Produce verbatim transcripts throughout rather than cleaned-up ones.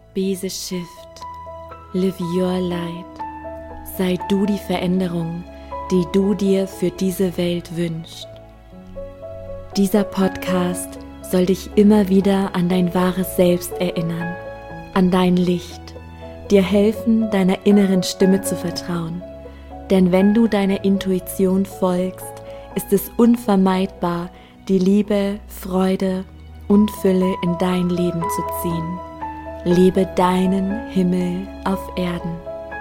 Be the shift. Live your light. Sei du die Veränderung, die du dir für diese Welt wünschst. Dieser Podcast soll dich immer wieder an dein wahres Selbst erinnern, an dein Licht, dir helfen, deiner inneren Stimme zu vertrauen. Denn wenn du deiner Intuition folgst, ist es unvermeidbar, die Liebe, Freude und Fülle in dein Leben zu ziehen. Lebe deinen Himmel auf Erden.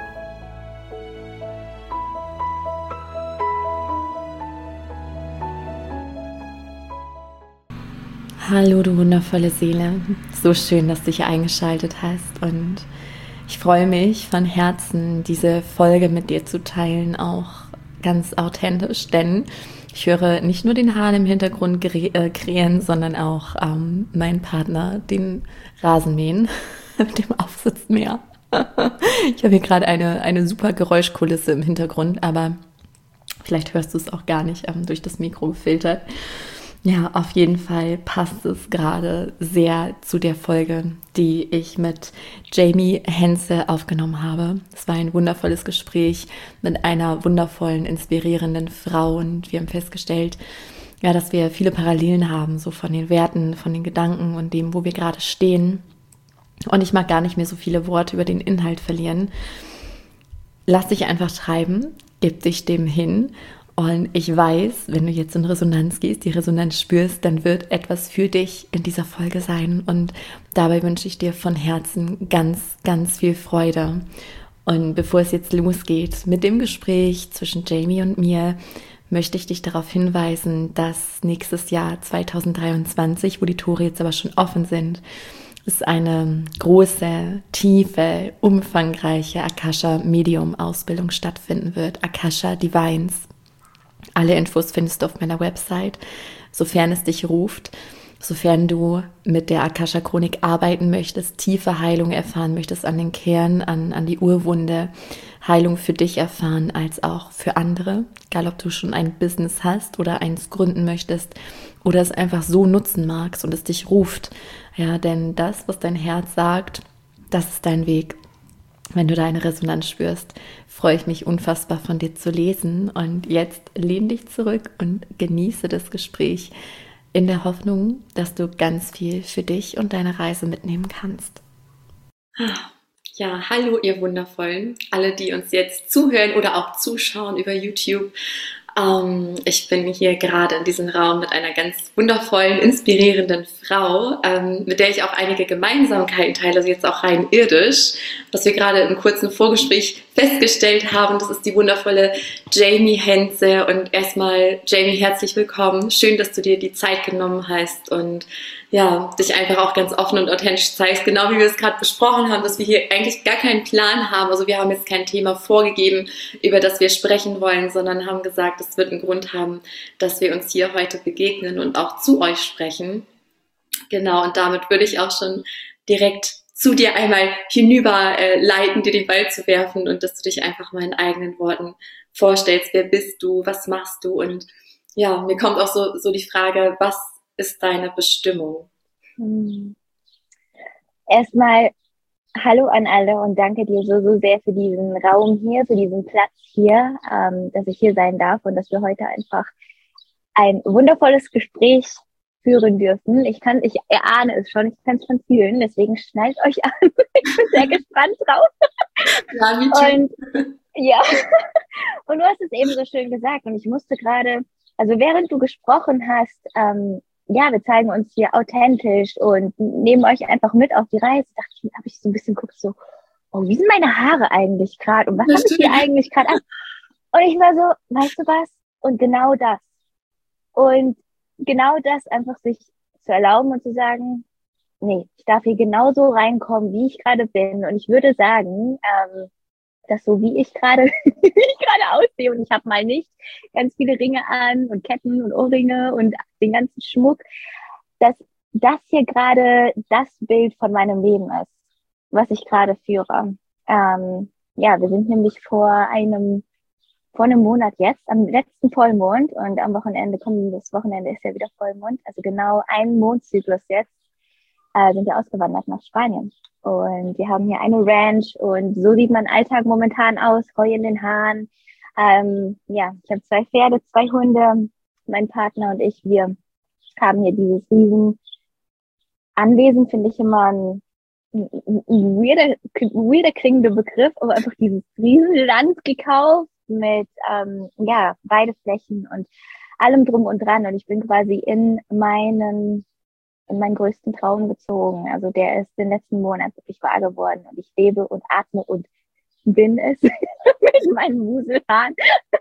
Hallo, du wundervolle Seele. So schön, dass du dich eingeschaltet hast, und ich freue mich von Herzen, diese Folge mit dir zu teilen, auch ganz authentisch, denn ich höre nicht nur den Hahn im Hintergrund krähen, sondern auch ähm, meinen Partner, den Rasenmähen mit dem Aufsitzmäher. Ich habe hier gerade eine, eine super Geräuschkulisse im Hintergrund, aber vielleicht hörst du es auch gar nicht ähm, durch das Mikro gefiltert. Ja, auf jeden Fall passt es gerade sehr zu der Folge, die ich mit Jamie Henze aufgenommen habe. Es war ein wundervolles Gespräch mit einer wundervollen, inspirierenden Frau, und wir haben festgestellt, ja, dass wir viele Parallelen haben, so von den Werten, von den Gedanken und dem, wo wir gerade stehen. Und ich mag gar nicht mehr so viele Worte über den Inhalt verlieren. Lass dich einfach treiben, gib dich dem hin. Und ich weiß, wenn du jetzt in Resonanz gehst, die Resonanz spürst, dann wird etwas für dich in dieser Folge sein. Und dabei wünsche ich dir von Herzen ganz, ganz viel Freude. Und bevor es jetzt losgeht mit dem Gespräch zwischen Jamie und mir, möchte ich dich darauf hinweisen, dass nächstes Jahr zwanzig dreiundzwanzig, wo die Tore jetzt aber schon offen sind, es eine große, tiefe, umfangreiche Akasha-Medium-Ausbildung stattfinden wird. Akasha Divines. Alle Infos findest du auf meiner Website, sofern es dich ruft, sofern du mit der Akasha-Chronik arbeiten möchtest, tiefe Heilung erfahren möchtest an den Kern, an, an die Urwunde, Heilung für dich erfahren als auch für andere, egal ob du schon ein Business hast oder eins gründen möchtest oder es einfach so nutzen magst und es dich ruft. Ja, denn das, was dein Herz sagt, das ist dein Weg. Wenn du deine Resonanz spürst, freue ich mich unfassbar, von dir zu lesen. Und jetzt lehn dich zurück und genieße das Gespräch in der Hoffnung, dass du ganz viel für dich und deine Reise mitnehmen kannst. Ja, hallo ihr Wundervollen, alle, die uns jetzt zuhören oder auch zuschauen über YouTube. Ähm, ich bin hier gerade in diesem Raum mit einer ganz wundervollen, inspirierenden Frau, ähm, mit der ich auch einige Gemeinsamkeiten teile, also jetzt auch rein irdisch, was wir gerade im kurzen Vorgespräch festgestellt haben. Das ist die wundervolle Jamie Henze. Und erstmal, Jamie, herzlich willkommen. Schön, dass du dir die Zeit genommen hast und ja, dich einfach auch ganz offen und authentisch zeigst, genau wie wir es gerade besprochen haben, dass wir hier eigentlich gar keinen Plan haben. Also wir haben jetzt kein Thema vorgegeben, über das wir sprechen wollen, sondern haben gesagt, es wird einen Grund haben, dass wir uns hier heute begegnen und auch zu euch sprechen. Genau, und damit würde ich auch schon direkt zu dir einmal hinüber äh, leiten, dir den Ball zu werfen und dass du dich einfach mal in eigenen Worten vorstellst. Wer bist du? Was machst du? Und ja, mir kommt auch so, so die Frage, was ist deine Bestimmung? Hm. Erstmal hallo an alle und danke dir so, so sehr für diesen Raum hier, für diesen Platz hier, ähm, dass ich hier sein darf und dass wir heute einfach ein wundervolles Gespräch führen dürfen. Ich kann, ich erahne es schon, ich kann es schon fühlen, deswegen schnallt euch an. Ich bin sehr gespannt drauf. Ja, wie und ja, und du hast es eben so schön gesagt und ich musste gerade, also während du gesprochen hast, ähm, ja, wir zeigen uns hier authentisch und nehmen euch einfach mit auf die Reise. Dachte ich, habe ich so ein bisschen geguckt, so, oh, wie sind meine Haare eigentlich gerade und was habe ich hier eigentlich gerade an? Und ich war so, weißt du was? Und genau das. Und genau das einfach sich zu erlauben und zu sagen, nee, ich darf hier genauso reinkommen, wie ich gerade bin. Und ich würde sagen, ähm, dass so wie ich gerade wie ich gerade aussehe und ich habe mal nicht ganz viele Ringe an und Ketten und Ohrringe und den ganzen Schmuck, dass das hier gerade das Bild von meinem Leben ist, was ich gerade führe. Ähm, ja, wir sind nämlich vor einem vor einem Monat jetzt, am letzten Vollmond und am Wochenende, kommendes Wochenende ist ja wieder Vollmond, also genau ein Mondzyklus jetzt, äh, sind wir ausgewandert nach Spanien. Und wir haben hier eine Ranch und so sieht mein Alltag momentan aus, Heu in den Haaren. Ähm, ja, ich habe zwei Pferde, zwei Hunde, mein Partner und ich, wir haben hier dieses riesen Anwesen, finde ich immer ein, ein, ein weirder, weirder klingender Begriff, aber einfach dieses Riesenland gekauft mit ähm, ja, Weideflächen und allem drum und dran. Und ich bin quasi in meinen in meinen größten Traum gezogen. Also der ist den letzten Monat wirklich wahr geworden und ich lebe und atme und bin es mit meinen Muselhaaren.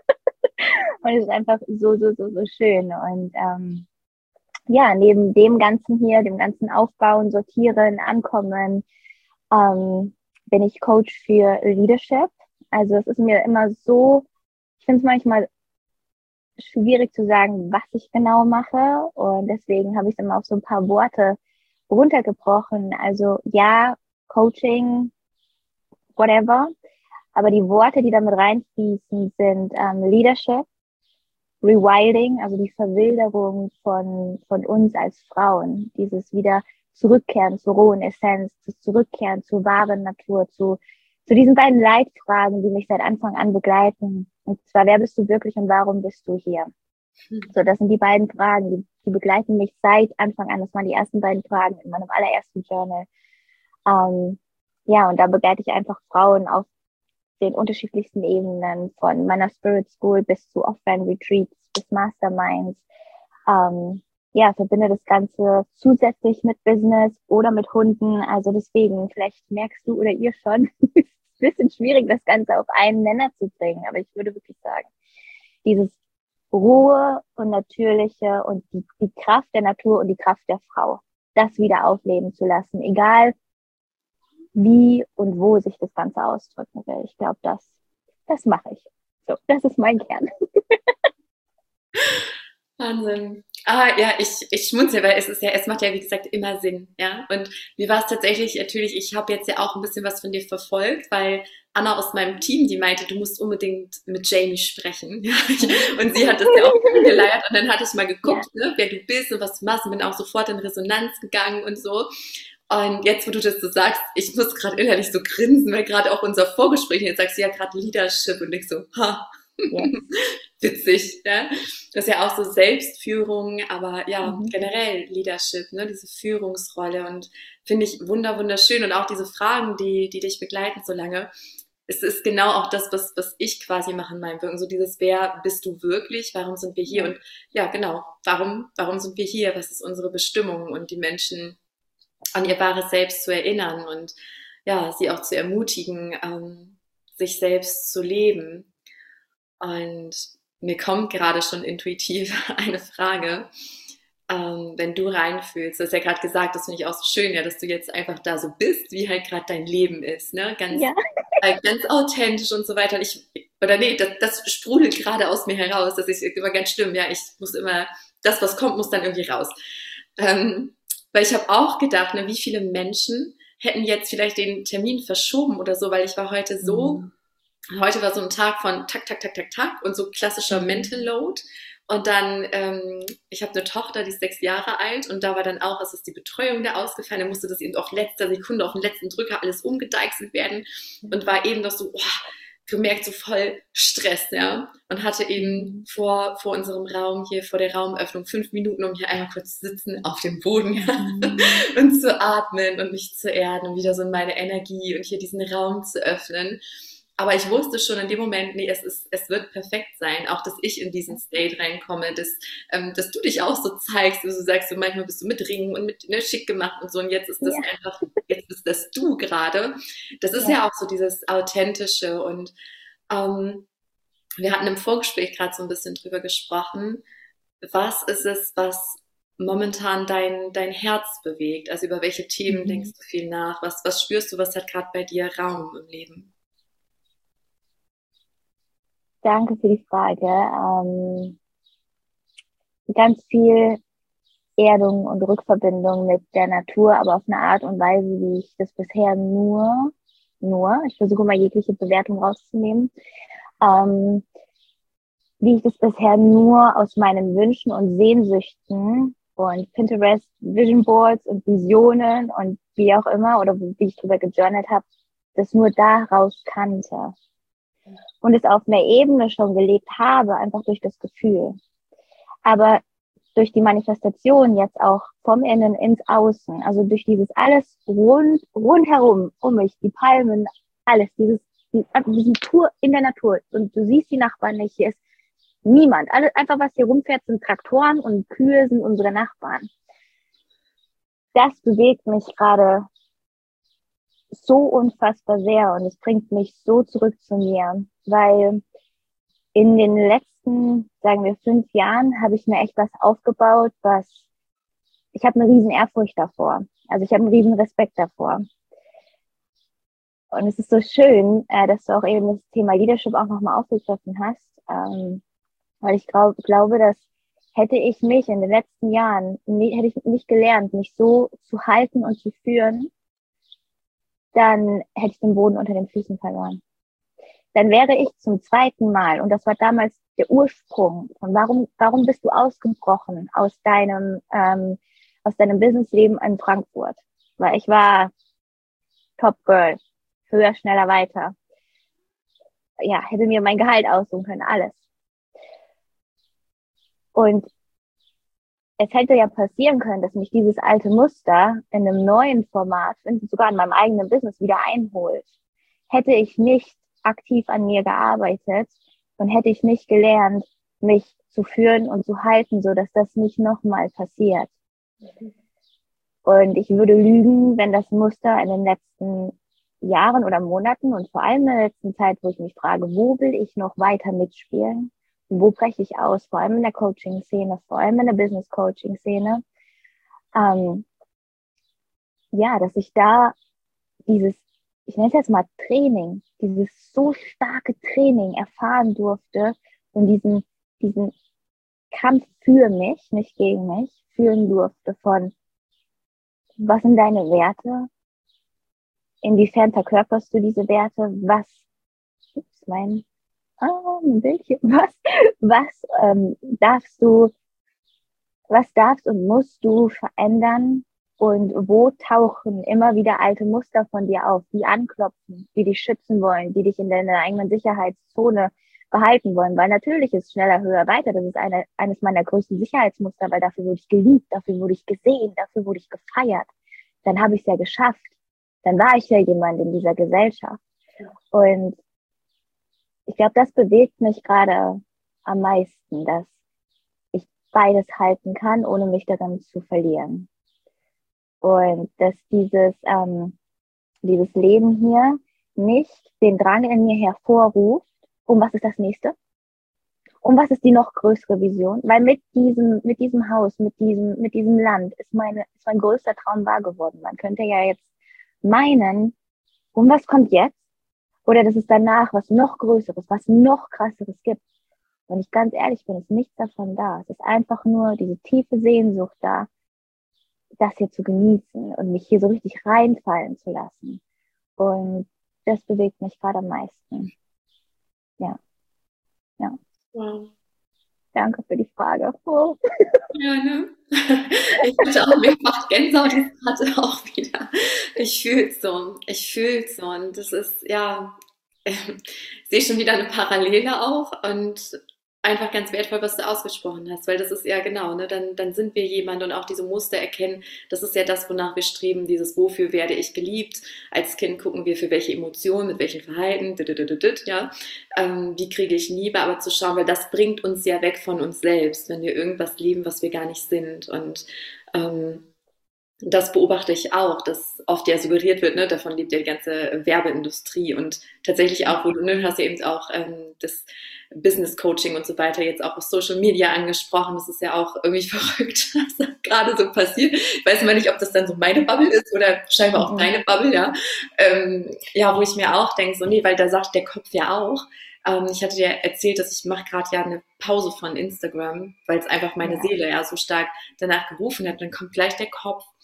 Und es ist einfach so, so, so, so schön. Und ähm, ja, neben dem Ganzen hier, dem ganzen Aufbauen, Sortieren, Ankommen, ähm, bin ich Coach für Leadership. Also es ist mir immer so, ich finde es manchmal schwierig zu sagen, was ich genau mache. Und deswegen habe ich es immer auf so ein paar Worte runtergebrochen. Also ja, Coaching, whatever. Aber die Worte, die damit reinfließen, sind ähm, Leadership, Rewilding, also die Verwilderung von, von uns als Frauen. Dieses wieder Zurückkehren zur rohen Essenz, das Zurückkehren zur wahren Natur, zu, zu diesen beiden Leitfragen, die mich seit Anfang an begleiten. Und zwar, wer bist du wirklich und warum bist du hier? Hm. So, das sind die beiden Fragen, die, die begleiten mich seit Anfang an. Das waren die ersten beiden Fragen in meinem allerersten Journal. Ähm, ja, und da begleite ich einfach Frauen auf den unterschiedlichsten Ebenen, von meiner Spirit School bis zu Offline-Retreats, bis Masterminds. Ähm, ja, verbinde das Ganze zusätzlich mit Business oder mit Hunden. Also deswegen, vielleicht merkst du oder ihr schon, es ist ein bisschen schwierig, das Ganze auf einen Nenner zu bringen. Aber ich würde wirklich sagen, dieses Ruhe und Natürliche und die, die Kraft der Natur und die Kraft der Frau, das wieder aufleben zu lassen, egal wie und wo sich das Ganze ausdrücken will. Ich glaube, das, das mache ich. So, das ist mein Kern. Wahnsinn. Ah, ja, ich, ich schmunzel, weil es ist ja, es macht ja, wie gesagt, immer Sinn, ja. Und mir war es tatsächlich, natürlich, ich habe jetzt ja auch ein bisschen was von dir verfolgt, weil Anna aus meinem Team, die meinte, du musst unbedingt mit Jamie sprechen. Ja. Und sie hat das ja auch geleiert und dann hatte ich mal geguckt, ja, ne, wer du bist und was du machst und bin auch sofort in Resonanz gegangen und so. Und jetzt, wo du das so sagst, ich muss gerade innerlich so grinsen, weil gerade auch unser Vorgespräch, jetzt sagst du ja gerade Leadership und ich so, ha, yes. Witzig, ja. Das ist ja auch so Selbstführung, aber ja, mhm. generell Leadership, ne, diese Führungsrolle und finde ich wunder, wunderschön und auch diese Fragen, die, die dich begleiten so lange. Es ist genau auch das, was, was ich quasi mache in meinem Wirken, so dieses, wer bist du wirklich, warum sind wir hier? Und ja, genau, warum, warum sind wir hier? Was ist unsere Bestimmung? Und die Menschen an ihr wahres Selbst zu erinnern und ja, sie auch zu ermutigen, ähm, sich selbst zu leben. Und mir kommt gerade schon intuitiv eine Frage, ähm, wenn du reinfühlst, du hast ja gerade gesagt, das finde ich auch so schön, ja, dass du jetzt einfach da so bist, wie halt gerade dein Leben ist, ne, ganz, ja. äh, ganz authentisch und so weiter. Und ich, oder nee, das, das sprudelt gerade aus mir heraus, das ist immer ganz schlimm, ja, ich muss immer, das, was kommt, muss dann irgendwie raus. Ähm, weil ich habe auch gedacht, ne, wie viele Menschen hätten jetzt vielleicht den Termin verschoben oder so, weil ich war heute so, mhm. heute war so ein Tag von tak, tak, tak, tak, tak und so klassischer mhm. Mental Load. Und dann, ähm, ich habe eine Tochter, die ist sechs Jahre alt und da war dann auch, es ist die Betreuung da ausgefallen, da musste das eben auch letzter Sekunde auf den letzten Drücker alles umgedeichselt werden und war eben doch so, oh, gemerkt, so voll Stress, ja, und hatte eben vor, vor unserem Raum hier, vor der Raumöffnung fünf Minuten, um hier einmal kurz zu sitzen auf dem Boden, ja, mhm. und zu atmen und mich zu erden und wieder so in meine Energie und hier diesen Raum zu öffnen. Aber ich wusste schon in dem Moment, nee, es ist, es wird perfekt sein, auch dass ich in diesen State reinkomme, dass, ähm, dass du dich auch so zeigst, dass du sagst, so manchmal bist du mit Ringen und mit, ne, schick gemacht und so, und jetzt ist das ja. einfach, jetzt bist das du gerade. Das ist ja. ja auch so dieses Authentische und ähm, wir hatten im Vorgespräch gerade so ein bisschen drüber gesprochen, was ist es, was momentan dein, dein Herz bewegt, also über welche Themen mhm. denkst du viel nach, was, was spürst du, was hat gerade bei dir Raum im Leben? Danke für die Frage. Ähm, ganz viel Erdung und Rückverbindung mit der Natur, aber auf eine Art und Weise, wie ich das bisher nur, nur, ich versuche mal jegliche Bewertung rauszunehmen, ähm, wie ich das bisher nur aus meinen Wünschen und Sehnsüchten und Pinterest, Vision Boards und Visionen und wie auch immer, oder wie ich drüber gejournalt habe, das nur daraus kannte. Und es auf einer Ebene schon gelebt habe, einfach durch das Gefühl. Aber durch die Manifestation jetzt auch vom Innen ins Außen, also durch dieses alles rund, rundherum, um mich, die Palmen, alles, dieses, diese Tour in der Natur. Und du siehst die Nachbarn nicht, hier ist niemand. Alles, einfach was hier rumfährt, sind Traktoren und Kühe sind unsere Nachbarn. Das bewegt mich gerade so unfassbar sehr und es bringt mich so zurück zu mir, weil in den letzten, sagen wir, fünf Jahren habe ich mir echt was aufgebaut, was, ich habe eine riesen Ehrfurcht davor. Also ich habe einen riesen Respekt davor. Und es ist so schön, äh, dass du auch eben das Thema Leadership auch nochmal aufgegriffen hast, ähm, weil ich glaub, glaube, dass hätte ich mich in den letzten Jahren, nie, hätte ich nicht gelernt, mich so zu halten und zu führen, dann hätte ich den Boden unter den Füßen verloren. Dann wäre ich zum zweiten Mal, und das war damals der Ursprung von warum, warum bist du ausgebrochen aus deinem, ähm, aus deinem Businessleben in Frankfurt? Weil ich war Top Girl, höher, schneller, weiter. Ja, hätte mir mein Gehalt aussuchen können, alles. Und es hätte ja passieren können, dass mich dieses alte Muster in einem neuen Format, sogar in meinem eigenen Business wieder einholt. Hätte ich nicht aktiv an mir gearbeitet und hätte ich nicht gelernt, mich zu führen und zu halten, so dass das nicht nochmal passiert. Und ich würde lügen, wenn das Muster in den letzten Jahren oder Monaten und vor allem in der letzten Zeit, wo ich mich frage, wo will ich noch weiter mitspielen? Wo breche ich aus? Vor allem in der Coaching-Szene, vor allem in der Business-Coaching-Szene. Ähm, ja, dass ich da dieses, ich nenne es jetzt mal Training, dieses so starke Training erfahren durfte und diesen, diesen Kampf für mich, nicht gegen mich, führen durfte von, was sind deine Werte? Inwiefern verkörperst du diese Werte? Was, ups, mein, ah, ein Bildchen, was, was ähm, darfst du, was darfst und musst du verändern? Und wo tauchen immer wieder alte Muster von dir auf, die anklopfen, die dich schützen wollen, die dich in deiner eigenen Sicherheitszone behalten wollen? Weil natürlich ist schneller, höher, weiter. Das ist eine, eines meiner größten Sicherheitsmuster, weil dafür wurde ich geliebt, dafür wurde ich gesehen, dafür wurde ich gefeiert. Dann habe ich es ja geschafft. Dann war ich ja jemand in dieser Gesellschaft. Und ich glaube, das bewegt mich gerade am meisten, dass ich beides halten kann, ohne mich daran zu verlieren. Und dass dieses, ähm, dieses Leben hier nicht den Drang in mir hervorruft, um was ist das nächste? Um was ist die noch größere Vision? Weil mit diesem, mit diesem Haus, mit diesem, mit diesem Land ist meine, ist mein größter Traum wahr geworden. Man könnte ja jetzt meinen, um was kommt jetzt? Oder dass es danach was noch Größeres, was noch Krasseres gibt. Wenn ich ganz ehrlich bin, ist nichts davon da. Es ist einfach nur diese tiefe Sehnsucht da, das hier zu genießen und mich hier so richtig reinfallen zu lassen. Und das bewegt mich gerade am meisten. Ja. Ja. Wow. Danke für die Frage. Oh. Ja, ne? Ich hatte auch mehrfach Gänsehaut, ich hatte auch wieder. Ich fühle es so. Ich fühle es so. Und das ist, ja, ich sehe schon wieder eine Parallele auch und einfach ganz wertvoll, was du ausgesprochen hast, weil das ist ja genau, ne, dann, dann sind wir jemand und auch diese Muster erkennen, das ist ja das, wonach wir streben, dieses wofür werde ich geliebt. Als Kind gucken wir für welche Emotionen, mit welchem Verhalten, ja, ähm, wie kriege ich Liebe, aber zu schauen, weil das bringt uns ja weg von uns selbst, wenn wir irgendwas lieben, was wir gar nicht sind und ähm, das beobachte ich auch, dass oft ja suggeriert wird, ne, davon lebt ja die ganze Werbeindustrie und tatsächlich auch, wo du, ne, hast ja eben auch ähm, das Business Coaching und so weiter jetzt auch auf Social Media angesprochen, das ist ja auch irgendwie verrückt, was gerade so passiert. Ich weiß immer nicht, ob das dann so meine Bubble ist oder scheinbar auch deine Bubble, ja. Ähm, ja, wo ich mir auch denke, so nee, weil da sagt der Kopf ja auch, ähm, ich hatte dir erzählt, dass ich mache gerade ja eine Pause von Instagram, weil es einfach meine Ja. Seele ja so stark danach gerufen hat, dann kommt gleich der Kopf.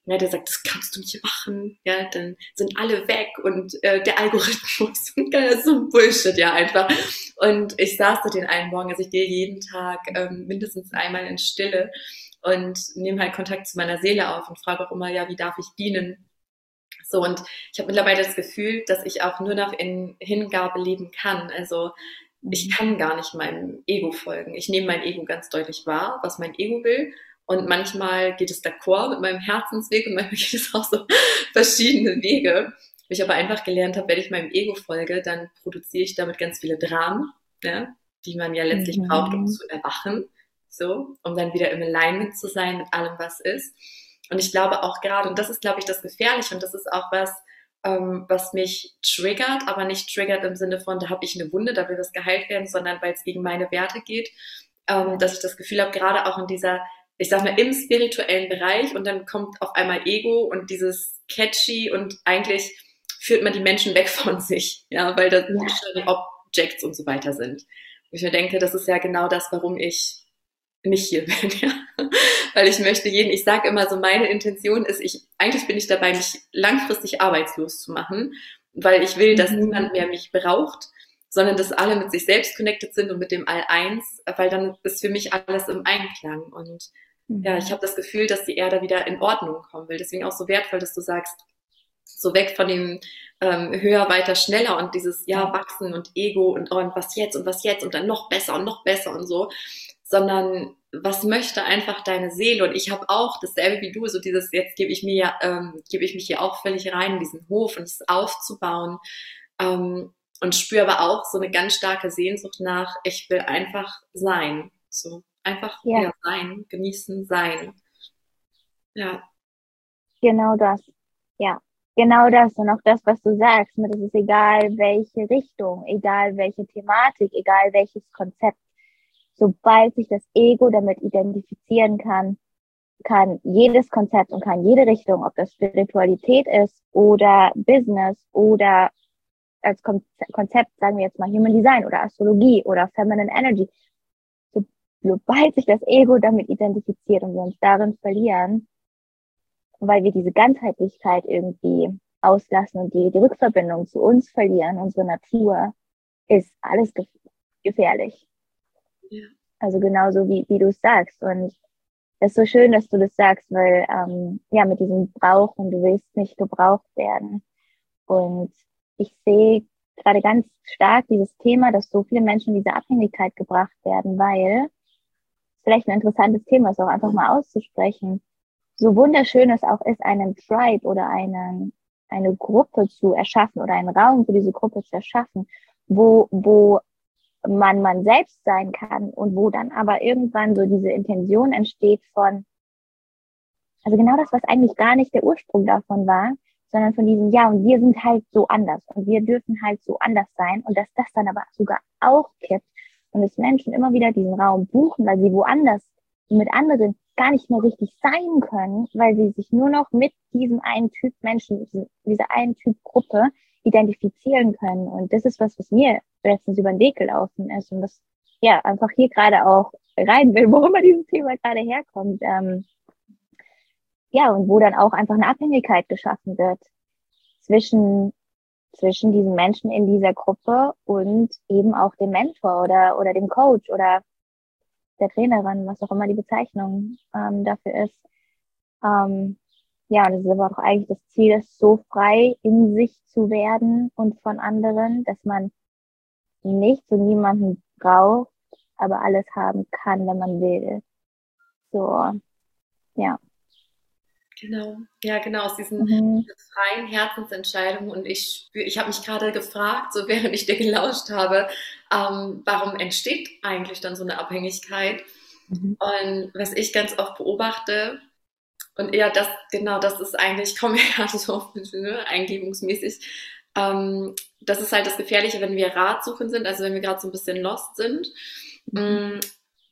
ja, der sagt, das kannst du nicht machen, ja, dann sind alle weg und äh, der Algorithmus und so ein Bullshit, ja, einfach. Und ich saß da den einen Morgen, also ich gehe jeden Tag ähm, mindestens einmal in Stille und nehme halt Kontakt zu meiner Seele auf und frage auch immer, ja, wie darf ich dienen? So, und ich habe mittlerweile das Gefühl, dass ich auch nur noch in Hingabe leben kann. Also ich kann gar nicht meinem Ego folgen. Ich nehme mein Ego ganz deutlich wahr, was mein Ego will. Und manchmal geht es d'accord mit meinem Herzensweg und manchmal geht es auch so verschiedene Wege. Wo ich aber einfach gelernt habe, wenn ich meinem Ego folge, dann produziere ich damit ganz viele Dramen, ja, die man ja letztlich mhm. braucht, um zu erwachen, so, um dann wieder im Alignment zu sein mit allem, was ist. Und ich glaube auch gerade, und das ist, glaube ich, das Gefährliche, und das ist auch was, ähm, was mich triggert, aber nicht triggert im Sinne von, da habe ich eine Wunde, da will was geheilt werden, sondern weil es gegen meine Werte geht, ähm, dass ich das Gefühl habe, gerade auch in dieser, ich sag mal, im spirituellen Bereich, und dann kommt auf einmal Ego und dieses catchy und eigentlich führt man die Menschen weg von sich, ja, weil das ja. Objects und so weiter sind. Und ich mir denke, das ist ja genau das, warum ich nicht hier bin, ja. Weil ich möchte jeden, ich sage immer so, meine Intention ist, ich, eigentlich bin ich dabei, mich langfristig arbeitslos zu machen, weil ich will, dass mhm. niemand mehr mich braucht, sondern dass alle mit sich selbst connected sind und mit dem All-Eins, weil dann ist für mich alles im Einklang. Und mhm. ja, ich habe das Gefühl, dass die Erde wieder in Ordnung kommen will. Deswegen auch so wertvoll, dass du sagst, so weg von dem ähm, höher, weiter, schneller und dieses, ja, wachsen und Ego und, oh, und was jetzt und was jetzt und dann noch besser und noch besser und so, sondern was möchte einfach deine Seele? Und ich habe auch dasselbe wie du, so dieses, jetzt gebe ich mir, ähm, gebe ich mich hier auch völlig rein in diesen Hof und es aufzubauen, ähm, und spüre aber auch so eine ganz starke Sehnsucht nach, ich will einfach sein, so einfach ja. Ja, sein, genießen, sein. Ja. Genau das, ja. Genau das und auch das, was du sagst, es ist egal, welche Richtung, egal welche Thematik, egal welches Konzept. Sobald sich das Ego damit identifizieren kann, kann jedes Konzept und kann jede Richtung, ob das Spiritualität ist oder Business oder als Konzept, sagen wir jetzt mal Human Design oder Astrologie oder Feminine Energy, so, sobald sich das Ego damit identifiziert und wir uns darin verlieren, weil wir diese Ganzheitlichkeit irgendwie auslassen und die, die Rückverbindung zu uns verlieren, unsere Natur, ist alles gef- gefährlich. Ja. Also genauso wie, wie du es sagst. Und es ist so schön, dass du das sagst, weil ähm, ja, mit diesem Brauchen, du willst nicht gebraucht werden. Und ich sehe gerade ganz stark dieses Thema, dass so viele Menschen in diese Abhängigkeit gebracht werden, weil es vielleicht ein interessantes Thema ist, auch einfach mal auszusprechen. So wunderschön es auch ist, einen Tribe oder einen, eine Gruppe zu erschaffen oder einen Raum für diese Gruppe zu erschaffen, wo, wo man man selbst sein kann und wo dann aber irgendwann so diese Intention entsteht von, also genau das, was eigentlich gar nicht der Ursprung davon war, sondern von diesem, ja, und wir sind halt so anders und wir dürfen halt so anders sein und dass das dann aber sogar auch kippt und dass Menschen immer wieder diesen Raum buchen, weil sie woanders mit anderen gar nicht mehr richtig sein können, weil sie sich nur noch mit diesem einen Typ Menschen, dieser einen Typ Gruppe identifizieren können. Und das ist was, was mir letztens über den Weg gelaufen ist und das ja einfach hier gerade auch rein will, wo immer dieses Thema gerade herkommt. Ähm, ja, und wo dann auch einfach eine Abhängigkeit geschaffen wird zwischen zwischen diesen Menschen in dieser Gruppe und eben auch dem Mentor oder oder dem Coach oder der Trainerin, was auch immer die Bezeichnung ähm, dafür ist. Ähm, ja, und das ist aber auch eigentlich das Ziel, ist so frei in sich zu werden und von anderen, dass man nichts und niemanden braucht, aber alles haben kann, wenn man will. So, ja. Genau, ja, genau, aus diesen Mhm. freien Herzensentscheidungen. Und ich spür, ich habe mich gerade gefragt, so während ich dir gelauscht habe, ähm, warum entsteht eigentlich dann so eine Abhängigkeit? Mhm. Und was ich ganz oft beobachte, und ja, das, genau, das ist eigentlich, ich komme ja so ne, eingebungsmäßig, ähm, das ist halt das Gefährliche, wenn wir ratsuchend sind, also wenn wir gerade so ein bisschen lost sind. Mhm.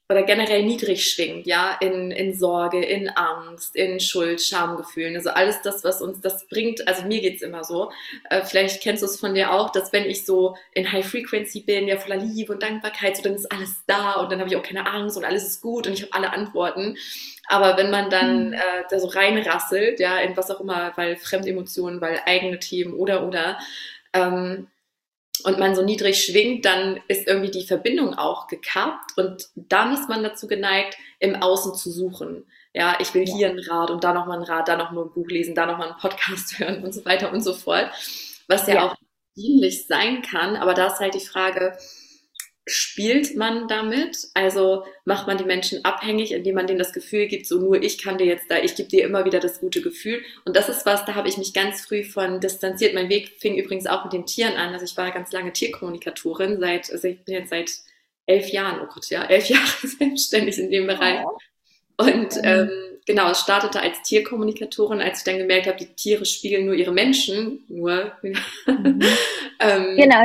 oder generell niedrig schwingt, ja, in, in Sorge, in Angst, in Schuld, Schamgefühlen, also alles das, was uns das bringt, also mir geht's immer so, äh, vielleicht kennst du es von dir auch, dass wenn ich so in High Frequency bin, ja, voller Liebe und Dankbarkeit, so dann ist alles da und dann habe ich auch keine Angst und alles ist gut und ich habe alle Antworten, aber wenn man dann äh, da so reinrasselt, ja, in was auch immer, weil Fremdemotionen, weil eigene Themen oder, oder, ähm, und man so niedrig schwingt, dann ist irgendwie die Verbindung auch gekappt und dann ist man dazu geneigt, im Außen zu suchen. Ja, ich will hier einen Rat und da nochmal einen Rat, da nochmal ein Buch lesen, da nochmal einen Podcast hören und so weiter und so fort, was ja, ja auch dienlich sein kann, aber da ist halt die Frage, spielt man damit? Also macht man die Menschen abhängig, indem man denen das Gefühl gibt, so nur ich kann dir jetzt da, ich gebe dir immer wieder das gute Gefühl. Und das ist was, da habe ich mich ganz früh von distanziert. Mein Weg fing übrigens auch mit den Tieren an. Also ich war ganz lange Tierkommunikatorin, seit, also ich bin jetzt seit elf Jahren, oh Gott, ja, elf Jahre selbstständig in dem Bereich. Und ähm, genau, es startete als Tierkommunikatorin, als ich dann gemerkt habe, die Tiere spiegeln nur ihre Menschen, nur. Mhm. ähm, genau.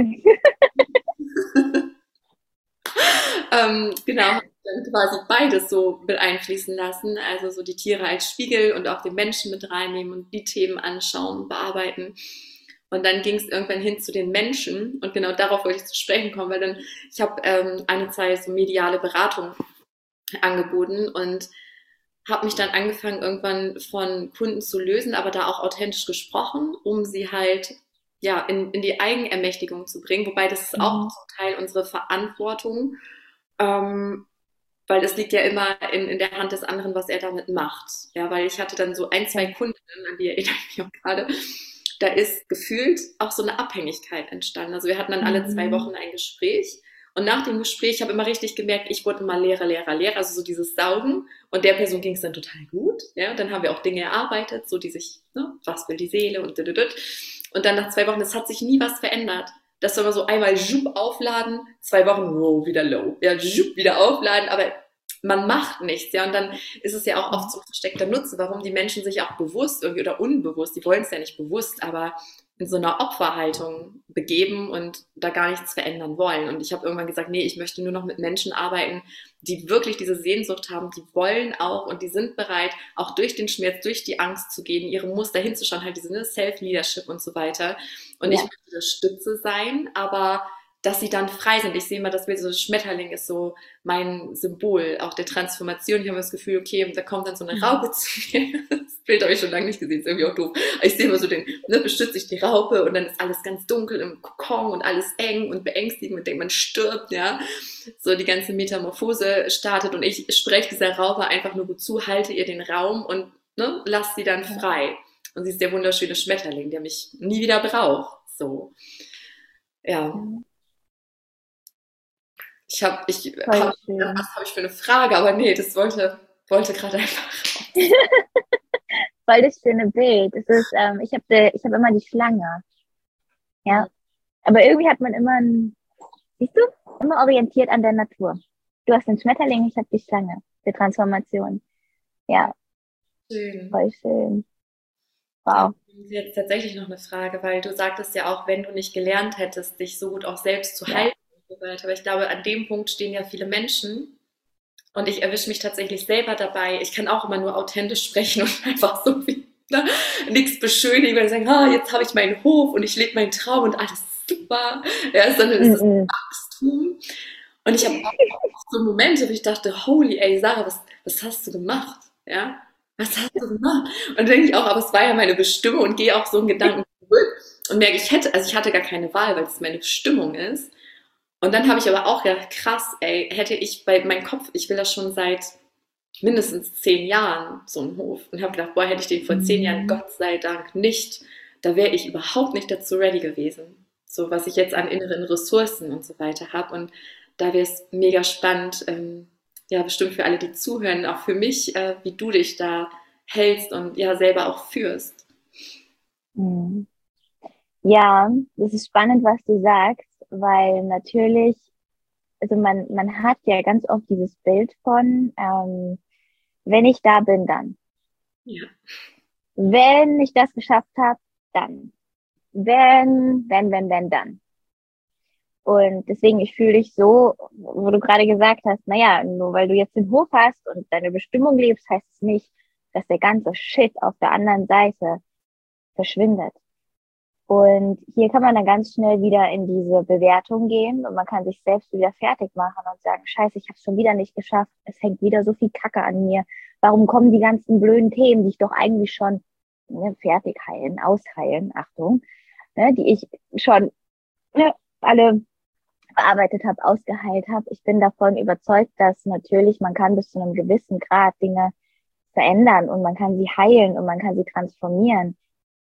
Ähm, genau, habe dann quasi beides so mit einfließen lassen, also so die Tiere als Spiegel und auch den Menschen mit reinnehmen und die Themen anschauen, bearbeiten. Und dann ging es irgendwann hin zu den Menschen und genau darauf wollte ich zu sprechen kommen, weil dann, ich habe ähm, eine Zeit so mediale Beratung angeboten und habe mich dann angefangen, irgendwann von Kunden zu lösen, aber da auch authentisch gesprochen, um sie halt ja in, in die Eigenermächtigung zu bringen, wobei das ist auch zum Teil unsere Verantwortung, ähm, weil es liegt ja immer in, in der Hand des anderen, was er damit macht. Ja, weil ich hatte dann so ein, zwei Kundinnen, an die erinnere ich mich auch gerade, da ist gefühlt auch so eine Abhängigkeit entstanden. Also wir hatten dann alle zwei Wochen ein Gespräch und nach dem Gespräch, ich habe immer richtig gemerkt, ich wurde immer leerer, leerer, leerer, also so dieses Saugen und der Person ging es dann total gut. Ja, und dann haben wir auch Dinge erarbeitet, so die sich, ne, was will die Seele und düdüdüd. Und dann nach zwei Wochen, es hat sich nie was verändert. Das soll man so einmal jupp aufladen, zwei Wochen, wow, wieder low. Ja, jupp, wieder aufladen, aber man macht nichts, ja, und dann ist es ja auch oft so ein versteckter Nutzen, warum die Menschen sich auch bewusst irgendwie oder unbewusst, die wollen es ja nicht bewusst, aber in so einer Opferhaltung begeben und da gar nichts verändern wollen. Und ich habe irgendwann gesagt, nee, ich möchte nur noch mit Menschen arbeiten, die wirklich diese Sehnsucht haben, die wollen auch und die sind bereit, auch durch den Schmerz, durch die Angst zu gehen, ihre Muster hinzuschauen, halt diese ne, Self-Leadership und so weiter. Und ja. Ich möchte eine Stütze sein, aber dass sie dann frei sind. Ich sehe mal, das Bild so Schmetterling ist so mein Symbol auch der Transformation. Ich habe das Gefühl, okay, da kommt dann so eine Raupe zu mir. Das Bild habe ich schon lange nicht gesehen, ist irgendwie auch doof. Aber ich sehe immer so den, ne, beschütze ich die Raupe und dann ist alles ganz dunkel im Kokon und alles eng und beängstigend und denkt, man stirbt, ja. So die ganze Metamorphose startet und ich spreche dieser Raupe einfach nur gut zu, halte ihr den Raum und ne, lasse sie dann frei. Und sie ist der wunderschöne Schmetterling, der mich nie wieder braucht. So, ja. Ich habe, ich hab, was habe ich für eine Frage, aber nee, das wollte, wollte gerade einfach raus. Voll das schöne Bild. Es ist, ähm, ich habe ich hab immer die Schlange. Ja. Aber irgendwie hat man immer ein, siehst du, immer orientiert an der Natur. Du hast den Schmetterling, ich habe die Schlange. Die Transformation. Ja. Schön. Voll schön. Wow. Jetzt tatsächlich noch eine Frage, weil du sagtest ja auch, wenn du nicht gelernt hättest, dich so gut auch selbst zu halten, aber ich glaube, an dem Punkt stehen ja viele Menschen und ich erwische mich tatsächlich selber dabei. Ich kann auch immer nur authentisch sprechen und einfach so wie ne, nichts beschönigen und sagen, ah, jetzt habe ich meinen Hof und ich lebe meinen Traum und alles super. Ja, sondern es ist ein Wachstum. Und ich habe auch so Momente, wo ich dachte, holy, ey, Sarah, was, was hast du gemacht? Ja, was hast du gemacht? Und dann denke ich auch, aber es war ja meine Bestimmung und gehe auch so in Gedanken zurück und merke, ich hätte, also ich hatte gar keine Wahl, weil es meine Bestimmung ist. Und dann habe ich aber auch gedacht, krass, ey, hätte ich bei meinem Kopf, ich will das schon seit mindestens zehn Jahren, so einen Hof. Und habe gedacht, boah, hätte ich den vor zehn Jahren, Gott sei Dank, nicht, da wäre ich überhaupt nicht dazu ready gewesen. So, was ich jetzt an inneren Ressourcen und so weiter habe. Und da wäre es mega spannend, ähm, ja, bestimmt für alle, die zuhören, auch für mich, äh, wie du dich da hältst und ja, selber auch führst. Ja, das ist spannend, was du sagst. Weil natürlich, also man, man hat ja ganz oft dieses Bild von, ähm, wenn ich da bin, dann. Ja. Wenn ich das geschafft habe, dann. Wenn, wenn, wenn, wenn, dann. Und deswegen, ich fühle dich so, wo du gerade gesagt hast, naja, nur weil du jetzt den Hof hast und deine Bestimmung lebst, heißt es nicht, dass der ganze Shit auf der anderen Seite verschwindet. Und hier kann man dann ganz schnell wieder in diese Bewertung gehen und man kann sich selbst wieder fertig machen und sagen, scheiße, ich habe es schon wieder nicht geschafft, es hängt wieder so viel Kacke an mir. Warum kommen die ganzen blöden Themen, die ich doch eigentlich schon ne, fertig heilen, ausheilen, Achtung, ne, die ich schon ne, alle bearbeitet habe, ausgeheilt habe. Ich bin davon überzeugt, dass natürlich man kann bis zu einem gewissen Grad Dinge verändern und man kann sie heilen und man kann sie transformieren.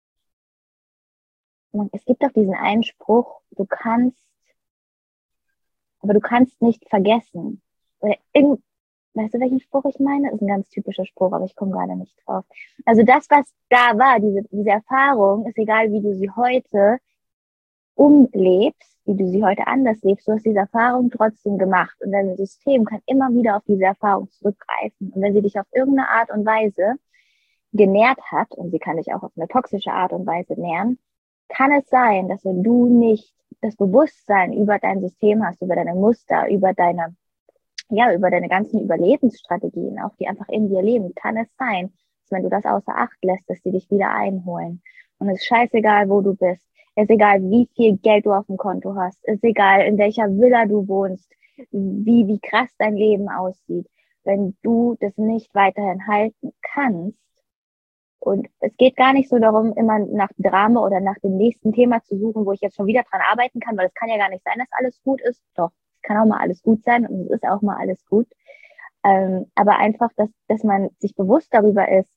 Und es gibt auch diesen einen Spruch, du kannst, aber du kannst nicht vergessen. Oder irgend, weißt du, welchen Spruch ich meine? Das ist ein ganz typischer Spruch, aber ich komme gerade nicht drauf. Also das, was da war, diese, diese Erfahrung, ist egal, wie du sie heute umlebst, wie du sie heute anders lebst, du hast diese Erfahrung trotzdem gemacht und dein System kann immer wieder auf diese Erfahrung zurückgreifen. Und wenn sie dich auf irgendeine Art und Weise genährt hat, und sie kann dich auch auf eine toxische Art und Weise nähren, kann es sein, dass wenn du nicht das Bewusstsein über dein System hast, über deine Muster, über deine, ja, über deine ganzen Überlebensstrategien, auch die einfach in dir leben, kann es sein, dass wenn du das außer Acht lässt, dass sie dich wieder einholen. Und es ist scheißegal, wo du bist. Es ist egal, wie viel Geld du auf dem Konto hast. Es ist egal, in welcher Villa du wohnst, wie, wie krass dein Leben aussieht. Wenn du das nicht weiterhin halten kannst, und es geht gar nicht so darum, immer nach Drama oder nach dem nächsten Thema zu suchen, wo ich jetzt schon wieder dran arbeiten kann, weil es kann ja gar nicht sein, dass alles gut ist. Doch, es kann auch mal alles gut sein und es ist auch mal alles gut. Ähm, aber einfach, dass, dass man sich bewusst darüber ist,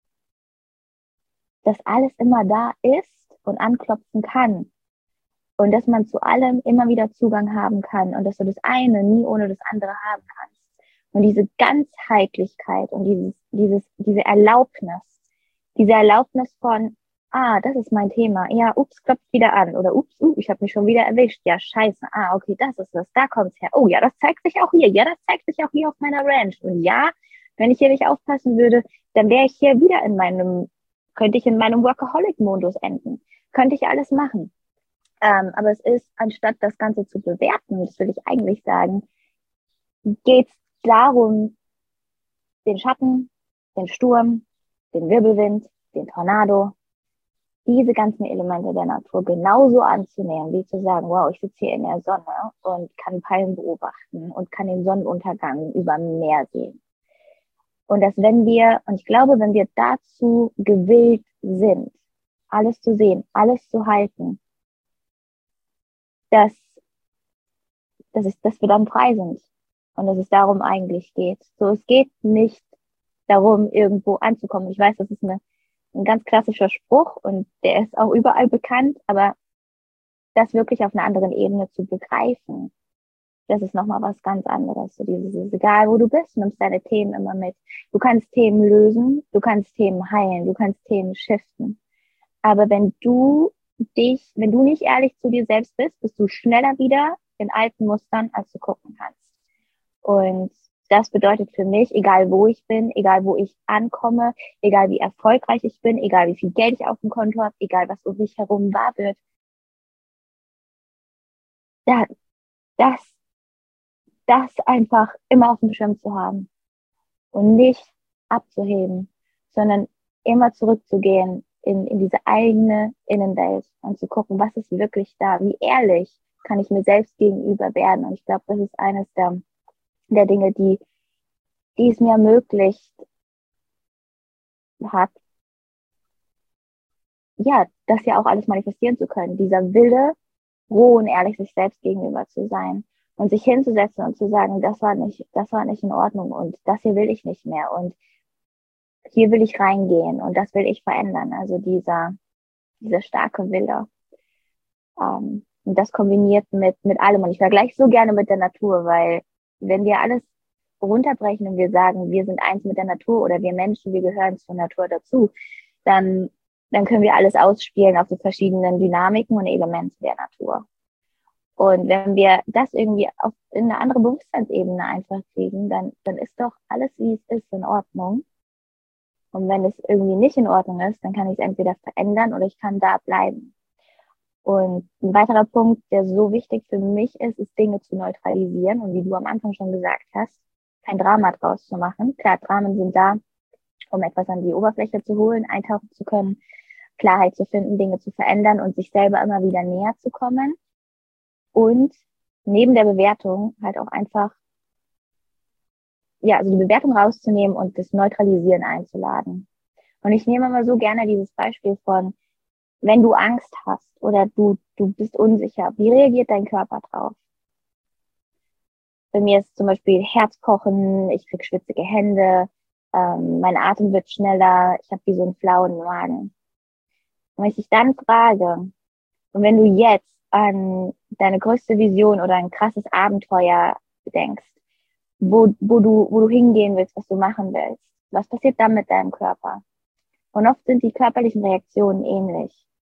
dass alles immer da ist und anklopfen kann. Und dass man zu allem immer wieder Zugang haben kann und dass du das eine nie ohne das andere haben kannst. Und diese Ganzheitlichkeit und dieses, dieses, diese Erlaubnis, diese Erlaubnis von, ah, das ist mein Thema. Ja, ups, klopft wieder an. Oder ups, uh, ich habe mich schon wieder erwischt. Ja, scheiße. Ah, okay, das ist das. Da kommt's her. Oh ja, das zeigt sich auch hier. Ja, das zeigt sich auch hier auf meiner Ranch. Und ja, wenn ich hier nicht aufpassen würde, dann wäre ich hier wieder in meinem, könnte ich in meinem Workaholic-Modus enden. Könnte ich alles machen. Ähm, aber es ist, anstatt das Ganze zu bewerten, das will ich eigentlich sagen, geht's darum, den Schatten, den Sturm, den Wirbelwind, den Tornado, diese ganzen Elemente der Natur genauso anzunehmen, wie zu sagen, wow, ich sitze hier in der Sonne und kann Palmen beobachten und kann den Sonnenuntergang über dem Meer sehen. Und dass wenn wir, und ich glaube, wenn wir dazu gewillt sind, alles zu sehen, alles zu halten, dass, dass, es, dass wir dann frei sind und dass es darum eigentlich geht. So, es geht nicht darum, irgendwo anzukommen. Ich weiß, das ist eine, ein ganz klassischer Spruch und der ist auch überall bekannt, aber das wirklich auf einer anderen Ebene zu begreifen, das ist nochmal was ganz anderes. So dieses, ist egal, wo du bist, du nimmst deine Themen immer mit. Du kannst Themen lösen, du kannst Themen heilen, du kannst Themen shiften. Aber wenn du dich, wenn du nicht ehrlich zu dir selbst bist, bist du schneller wieder in alten Mustern, als du gucken kannst. Und das bedeutet für mich, egal wo ich bin, egal wo ich ankomme, egal wie erfolgreich ich bin, egal wie viel Geld ich auf dem Konto habe, egal was um mich herum wahr wird, ja, das, das einfach immer auf dem Schirm zu haben und nicht abzuheben, sondern immer zurückzugehen in, in diese eigene Innenwelt und zu gucken, was ist wirklich da, wie ehrlich kann ich mir selbst gegenüber werden. Und ich glaube, das ist eines der, der Dinge, die, die es mir ermöglicht hat, ja, das ja auch alles manifestieren zu können. Dieser Wille, roh und ehrlich sich selbst gegenüber zu sein und sich hinzusetzen und zu sagen, das war nicht, das war nicht in Ordnung und das hier will ich nicht mehr und hier will ich reingehen und das will ich verändern. Also dieser, dieser starke Wille. Ähm, und das kombiniert mit, mit allem. Und ich vergleiche so gerne mit der Natur, weil wenn wir alles runterbrechen und wir sagen, wir sind eins mit der Natur oder wir Menschen, wir gehören zur Natur dazu, dann, dann können wir alles ausspielen auf die verschiedenen Dynamiken und Elemente der Natur. Und wenn wir das irgendwie auf, in eine andere Bewusstseinsebene einfach kriegen, dann, dann ist doch alles, wie es ist, in Ordnung. Und wenn es irgendwie nicht in Ordnung ist, dann kann ich es entweder verändern oder ich kann da bleiben. Und ein weiterer Punkt, der so wichtig für mich ist, ist Dinge zu neutralisieren und wie du am Anfang schon gesagt hast, kein Drama draus zu machen. Klar, Dramen sind da, um etwas an die Oberfläche zu holen, eintauchen zu können, Klarheit zu finden, Dinge zu verändern und sich selber immer wieder näher zu kommen. Und neben der Bewertung halt auch einfach, ja, also die Bewertung rauszunehmen und das Neutralisieren einzuladen. Und ich nehme immer so gerne dieses Beispiel von, wenn du Angst hast oder du, du bist unsicher, wie reagiert dein Körper drauf? Bei mir ist zum Beispiel Herzkochen, ich krieg schwitzige Hände, ähm, mein Atem wird schneller, ich habe wie so einen flauen Magen. Und wenn ich dich dann frage, und wenn du jetzt an deine größte Vision oder ein krasses Abenteuer denkst, wo, wo du, wo du hingehen willst, was du machen willst, was passiert dann mit deinem Körper? Und oft sind die körperlichen Reaktionen ähnlich.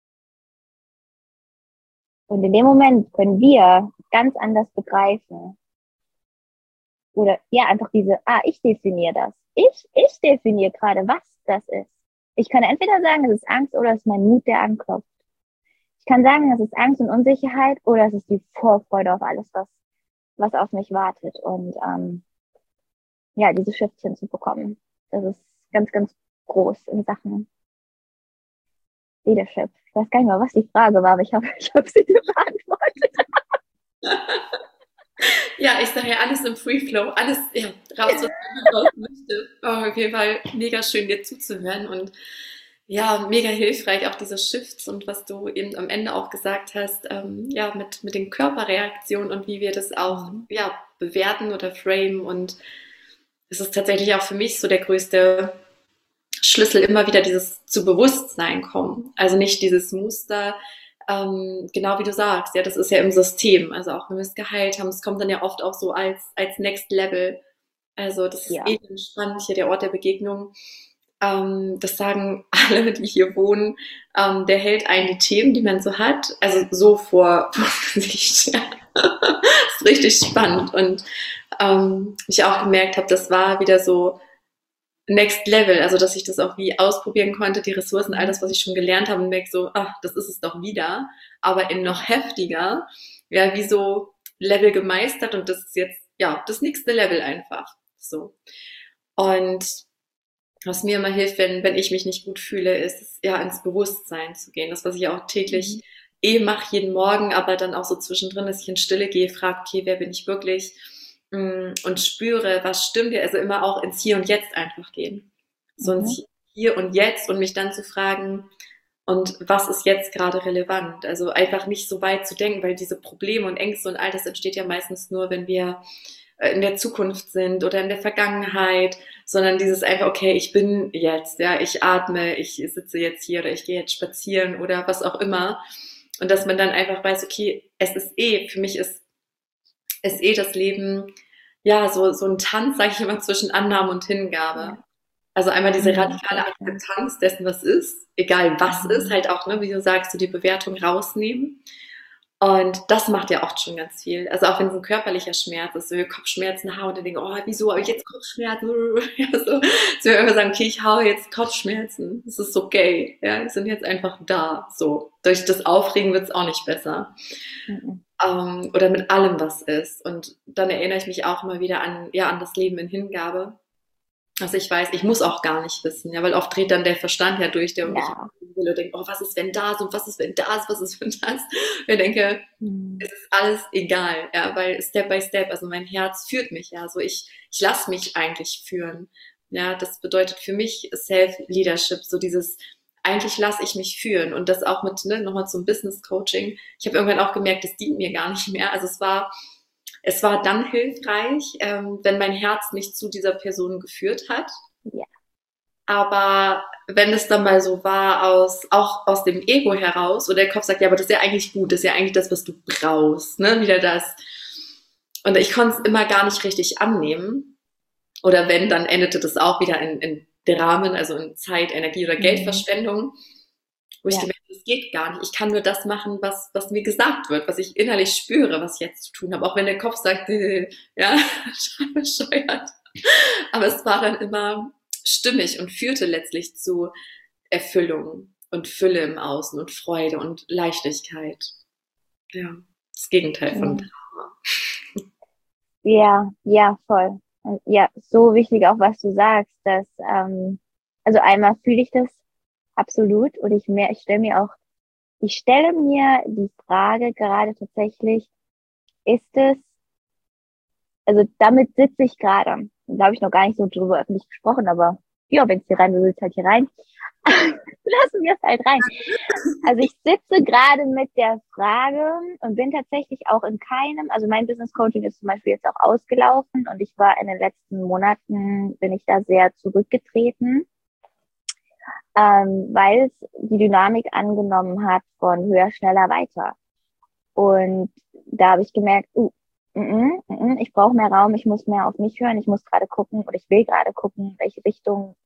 Und in dem Moment können wir ganz anders begreifen. Oder ja, einfach diese, ah, ich definiere das. Ich, ich definiere gerade, was das ist. Ich kann entweder sagen, es ist Angst oder es ist mein Mut, der anklopft. Ich kann sagen, es ist Angst und Unsicherheit oder es ist die Vorfreude auf alles, was, was auf mich wartet. Und ähm, ja, diese Shifts hinzubekommen. Das ist ganz, ganz groß in Sachen Leadership. Ich weiß gar nicht mehr, was die Frage war, aber ich hoffe, ich habe sie dir beantwortet. Ja, ich sage ja alles im Free Flow, alles ja, raus, was man raus möchte. Oh, auf jeden Fall mega schön, dir zuzuhören und ja, mega hilfreich, auch diese Shifts und was du eben am Ende auch gesagt hast, ähm, ja, mit, mit den Körperreaktionen und wie wir das auch ja, bewerten oder framen. Und es ist tatsächlich auch für mich so der größte Schlüssel, immer wieder dieses zu Bewusstsein kommen. Also nicht dieses Muster, ähm, genau wie du sagst, ja, das ist ja im System. Also auch wenn wir es geheilt haben, es kommt dann ja oft auch so als, als Next Level. Also das ist Ja. eh ganz spannend, hier der Ort der Begegnung. Ähm, das sagen alle, die hier wohnen, ähm, der hält einen die Themen, die man so hat, also so vor, vor Gesicht. Ja. Das ist richtig spannend. Und ähm, ich auch gemerkt habe, das war wieder so Next Level, also dass ich das auch wie ausprobieren konnte, die Ressourcen, all das, was ich schon gelernt habe und merke so, ach, das ist es doch wieder, aber in noch heftiger, ja, wie so Level gemeistert und das ist jetzt, ja, das nächste Level einfach, so. Und was mir immer hilft, wenn, wenn ich mich nicht gut fühle, ist, ja, ins Bewusstsein zu gehen. Das, was ich auch täglich mhm. eh mache, jeden Morgen, aber dann auch so zwischendrin, dass ich in Stille gehe, frage, okay, wer bin ich wirklich? Und spüre, was stimmt hier, also immer auch ins Hier und Jetzt einfach gehen. So mhm. ins Hier und Jetzt und mich dann zu fragen, und was ist jetzt gerade relevant? Also einfach nicht so weit zu denken, weil diese Probleme und Ängste und all das entsteht ja meistens nur, wenn wir in der Zukunft sind oder in der Vergangenheit, sondern dieses einfach, okay, ich bin jetzt, ja, ich atme, ich sitze jetzt hier oder ich gehe jetzt spazieren oder was auch immer. Und dass man dann einfach weiß, okay, es ist eh, für mich ist, ist eh das Leben, ja, so, so ein Tanz, sage ich immer, zwischen Annahme und Hingabe. Also einmal diese radikale Akzeptanz dessen, was ist, egal was ist, halt auch, ne, wie du sagst, so die Bewertung rausnehmen. Und das macht ja auch schon ganz viel. Also auch wenn es ein körperlicher Schmerz ist, so wir Kopfschmerzen haben und dann denken, oh, wieso habe ich jetzt Kopfschmerzen? Ja, so, so wir immer sagen, okay, ich habe jetzt Kopfschmerzen. Das ist okay. Ja, die sind jetzt einfach da. So. Durch das Aufregen wird es auch nicht besser. Mhm. Um, oder mit allem, was ist. Und dann erinnere ich mich auch immer wieder an, ja, an das Leben in Hingabe. Also ich weiß, ich muss auch gar nicht wissen, ja, weil oft dreht dann der Verstand ja durch, der ja. mich will und denkt, oh, was ist, wenn das und was ist, wenn das, was ist, wenn das? Und ich denke, hm. es ist alles egal, ja, weil Step by Step, also mein Herz führt mich, ja, so ich, ich lasse mich eigentlich führen, ja, das bedeutet für mich Self-Leadership, so dieses, eigentlich lasse ich mich führen und das auch mit, ne, nochmal zum Business-Coaching. Ich habe irgendwann auch gemerkt, das dient mir gar nicht mehr, also es war Es war dann hilfreich, ähm, wenn mein Herz mich zu dieser Person geführt hat. Ja. Aber wenn es dann mal so war, aus, auch aus dem Ego heraus, oder der Kopf sagt, ja, aber das ist ja eigentlich gut, das ist ja eigentlich das, was du brauchst, ne, wieder das. Und ich konnte es immer gar nicht richtig annehmen. Oder wenn, dann endete das auch wieder in, in Dramen, also in Zeit, Energie oder Geldverschwendung. Wo ich ja. gemerkt habe, das geht gar nicht. Ich kann nur das machen, was, was mir gesagt wird, was ich innerlich spüre, was ich jetzt zu tun habe. Auch wenn der Kopf sagt, ja, bescheuert. Aber es war dann immer stimmig und führte letztlich zu Erfüllung. und Fülle im Außen und Freude und Leichtigkeit. Ja, das Gegenteil von Ja, Trauer. ja, ja, voll. Und ja, so wichtig auch, was du sagst, dass, ähm, also einmal fühle ich das absolut und ich mehr, ich stelle mir auch, ich stelle mir die Frage gerade tatsächlich, ist es, also damit sitze ich gerade, da habe ich noch gar nicht so drüber öffentlich gesprochen, aber ja, wenn es hier rein will, willst halt hier rein. Lassen wir es halt rein. Also ich sitze gerade mit der Frage und bin tatsächlich auch in keinem, also mein Business Coaching ist zum Beispiel jetzt auch ausgelaufen und ich war in den letzten Monaten, bin ich da sehr zurückgetreten, ähm, weil es die Dynamik angenommen hat von höher, schneller, weiter. Und da habe ich gemerkt, uh, mm, mm, mm, ich brauche mehr Raum, ich muss mehr auf mich hören, ich muss gerade gucken oder ich will gerade gucken, welche Richtung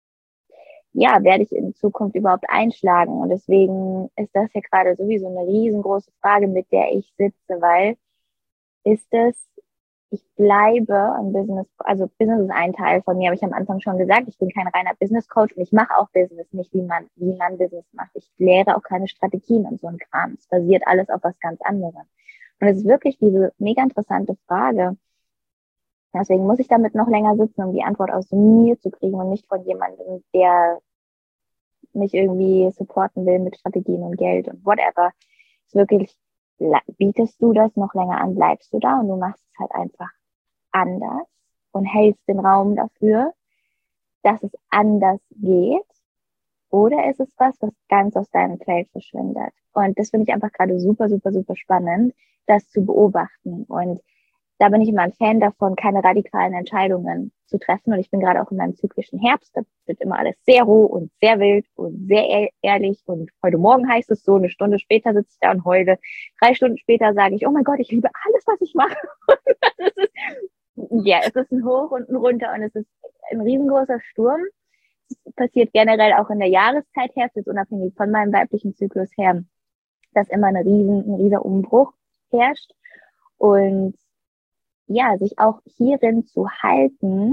ja, werde ich in Zukunft überhaupt einschlagen? Und deswegen ist das ja gerade sowieso eine riesengroße Frage, mit der ich sitze, weil ist es, ich bleibe ein Business, also Business ist ein Teil von mir, habe ich am Anfang schon gesagt, ich bin kein reiner Business Coach und ich mache auch Business nicht, wie man, wie man Business macht. Ich lehre auch keine Strategien und so ein Kram. Es basiert alles auf was ganz anderem. Und es ist wirklich diese mega interessante Frage. Deswegen muss ich damit noch länger sitzen, um die Antwort aus mir zu kriegen und nicht von jemandem, der mich irgendwie supporten will mit Strategien und Geld und whatever. Es ist wirklich, bietest du das noch länger an, bleibst du da und du machst es halt einfach anders und hältst den Raum dafür, dass es anders geht. Oder ist es was, was ganz aus deinem Feld verschwindet? Und das finde ich einfach gerade super, super, super spannend, das zu beobachten. Und da bin ich immer ein Fan davon, keine radikalen Entscheidungen zu treffen. Und ich bin gerade auch in meinem zyklischen Herbst. Da wird immer alles sehr roh und sehr wild und sehr ehrlich. Und heute Morgen heißt es so, eine Stunde später sitze ich da und heule. Drei Stunden später sage ich, oh mein Gott, ich liebe alles, was ich mache. es ist, ja, es ist ein Hoch und ein Runter und es ist ein riesengroßer Sturm. Es passiert generell auch in der Jahreszeit Herbst, jetzt unabhängig von meinem weiblichen Zyklus her, dass immer eine riesen, ein riesiger Umbruch herrscht. Und ja, sich auch hierin zu halten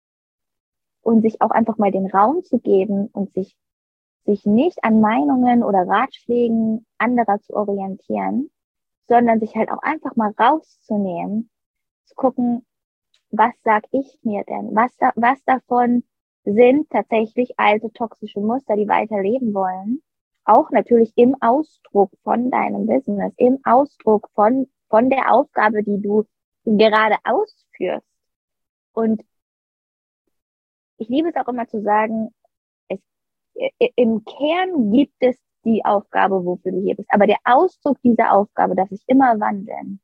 und sich auch einfach mal den Raum zu geben und sich, sich nicht an Meinungen oder Ratschlägen anderer zu orientieren, sondern sich halt auch einfach mal rauszunehmen, zu gucken, was sag ich mir denn? Was, da, was davon sind tatsächlich alte toxische Muster, die weiterleben wollen? Auch natürlich im Ausdruck von deinem Business, im Ausdruck von, von der Aufgabe, die du gerade ausführst. Und ich liebe es auch immer zu sagen, es, im Kern gibt es die Aufgabe, wofür du hier bist. Aber der Ausdruck dieser Aufgabe darf sich immer wandeln.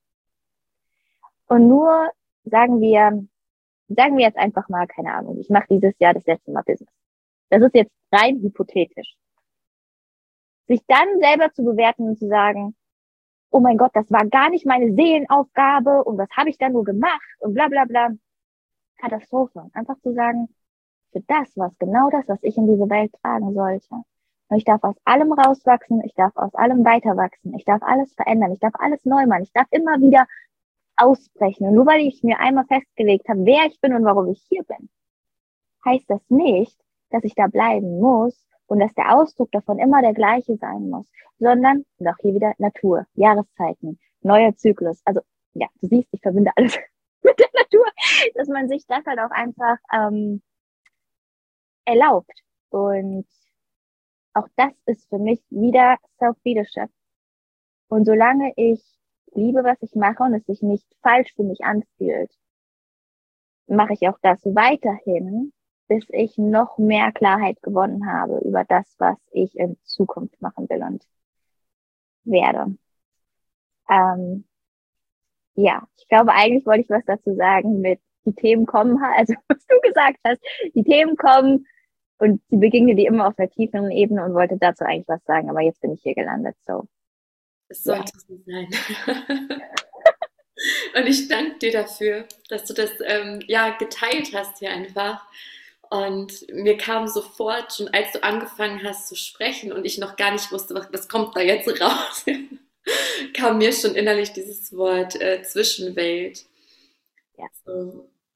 Und nur sagen wir, sagen wir jetzt einfach mal, keine Ahnung, ich mache dieses Jahr das letzte Mal Business. Das ist jetzt rein hypothetisch. Sich dann selber zu bewerten und zu sagen, oh mein Gott, das war gar nicht meine Seelenaufgabe und was habe ich da nur gemacht und bla bla bla. Katastrophe. Einfach zu sagen, für das war es genau das, was ich in diese Welt tragen sollte. Und ich darf aus allem rauswachsen, ich darf aus allem weiterwachsen, ich darf alles verändern, ich darf alles neu machen, ich darf immer wieder ausbrechen. Und nur weil ich mir einmal festgelegt habe, wer ich bin und warum ich hier bin, heißt das nicht, dass ich da bleiben muss und dass der Ausdruck davon immer der gleiche sein muss, sondern, und auch hier wieder Natur, Jahreszeiten, neuer Zyklus. Also ja, du siehst, ich verbinde alles mit der Natur, dass man sich das halt auch einfach ähm, erlaubt. Und auch das ist für mich wieder Self-Leadership. Und solange ich liebe, was ich mache und es sich nicht falsch für mich anfühlt, mache ich auch das weiterhin, bis ich noch mehr Klarheit gewonnen habe über das, was ich in Zukunft machen will und werde. Ähm, ja, ich glaube, eigentlich wollte ich was dazu sagen mit die Themen kommen, also was du gesagt hast, die Themen kommen und sie begegnen dir immer auf einer tieferen Ebene und wollte dazu eigentlich was sagen, aber jetzt bin ich hier gelandet, so. Es sollte ja so sein. Und ich danke dir dafür, dass du das ähm, ja geteilt hast hier einfach. Und mir kam sofort, schon als du angefangen hast zu sprechen und ich noch gar nicht wusste, was, was kommt da jetzt raus, kam mir schon innerlich dieses Wort äh, Zwischenwelt. Ja. So,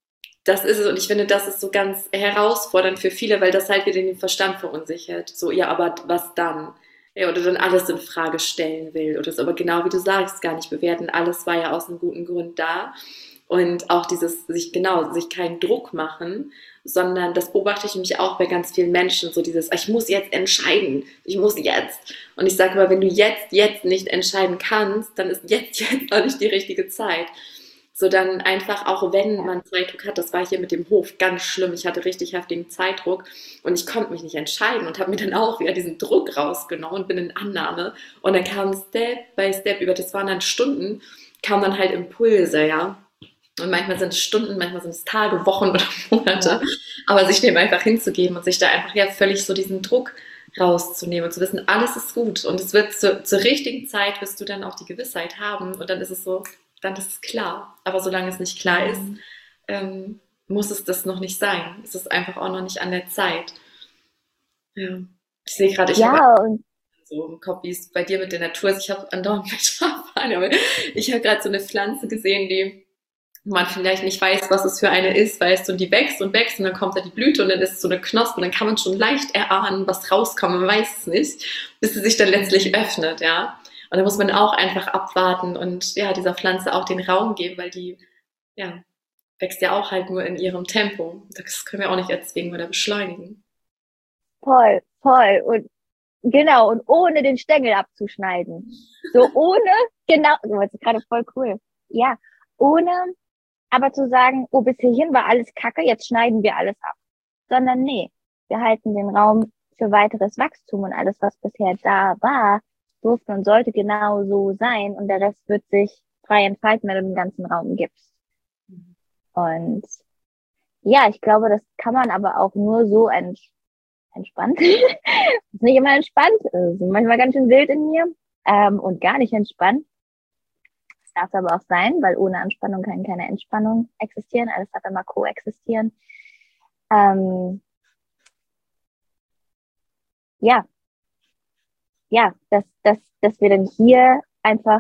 Das ist es und ich finde, das ist so ganz herausfordernd für viele, weil das halt wieder den Verstand verunsichert. So, ja, aber was dann? Ja, oder dann alles in Frage stellen will oder so. Aber genau wie du sagst, gar nicht bewerten. Alles war ja aus einem guten Grund da. Und auch dieses, sich genau, sich keinen Druck machen, sondern das beobachte ich nämlich auch bei ganz vielen Menschen, so dieses, ich muss jetzt entscheiden, ich muss jetzt. Und ich sage immer, wenn du jetzt, jetzt nicht entscheiden kannst, dann ist jetzt, jetzt auch nicht die richtige Zeit. So dann einfach, auch wenn man Zeitdruck hat, das war hier mit dem Hof ganz schlimm, ich hatte richtig heftigen Zeitdruck und ich konnte mich nicht entscheiden und habe mir dann auch wieder diesen Druck rausgenommen und bin in Annahme und dann kam Step by Step über, das waren dann Stunden, kamen dann halt Impulse, ja. Und manchmal sind es Stunden, manchmal sind es Tage, Wochen oder Monate, aber sich dem einfach hinzugeben und sich da einfach ja völlig so diesen Druck rauszunehmen und zu wissen, alles ist gut und es wird zu, zur richtigen Zeit wirst du dann auch die Gewissheit haben und dann ist es so, dann ist es klar. Aber solange es nicht klar ist, ähm, muss es das noch nicht sein. Es ist einfach auch noch nicht an der Zeit. Ja. Ich sehe gerade, ich Ja, habe und so im Kopf, wie es bei dir mit der Natur ist. Ich habe andauernd Metaphern, aber ich habe gerade so eine Pflanze gesehen, die man vielleicht nicht weiß, was es für eine ist, weißt du, und die wächst und wächst und dann kommt da die Blüte und dann ist es so eine Knospe und dann kann man schon leicht erahnen, was rauskommt, man weiß es nicht, bis sie sich dann letztlich öffnet, ja. Und da muss man auch einfach abwarten und ja, dieser Pflanze auch den Raum geben, weil die, ja, wächst ja auch halt nur in ihrem Tempo. Das können wir auch nicht erzwingen oder beschleunigen. voll, voll. Und genau, und ohne den Stängel abzuschneiden. So ohne, genau, das ist gerade voll cool. Ja, ohne aber zu sagen, oh, bis hierhin war alles Kacke, jetzt schneiden wir alles ab. Sondern nee, wir halten den Raum für weiteres Wachstum und alles, was bisher da war, durfte und sollte genau so sein und der Rest wird sich frei entfalten, wenn du den ganzen Raum gibst. Und ja, ich glaube, das kann man aber auch nur so ents entspannt. Ist nicht immer entspannt, ist manchmal ganz schön wild in mir ähm, und gar nicht entspannt. Das darf aber auch sein, weil ohne Anspannung kann keine Entspannung existieren. Alles darf immer koexistieren. Ähm, ja, ja, dass, dass, dass wir dann hier einfach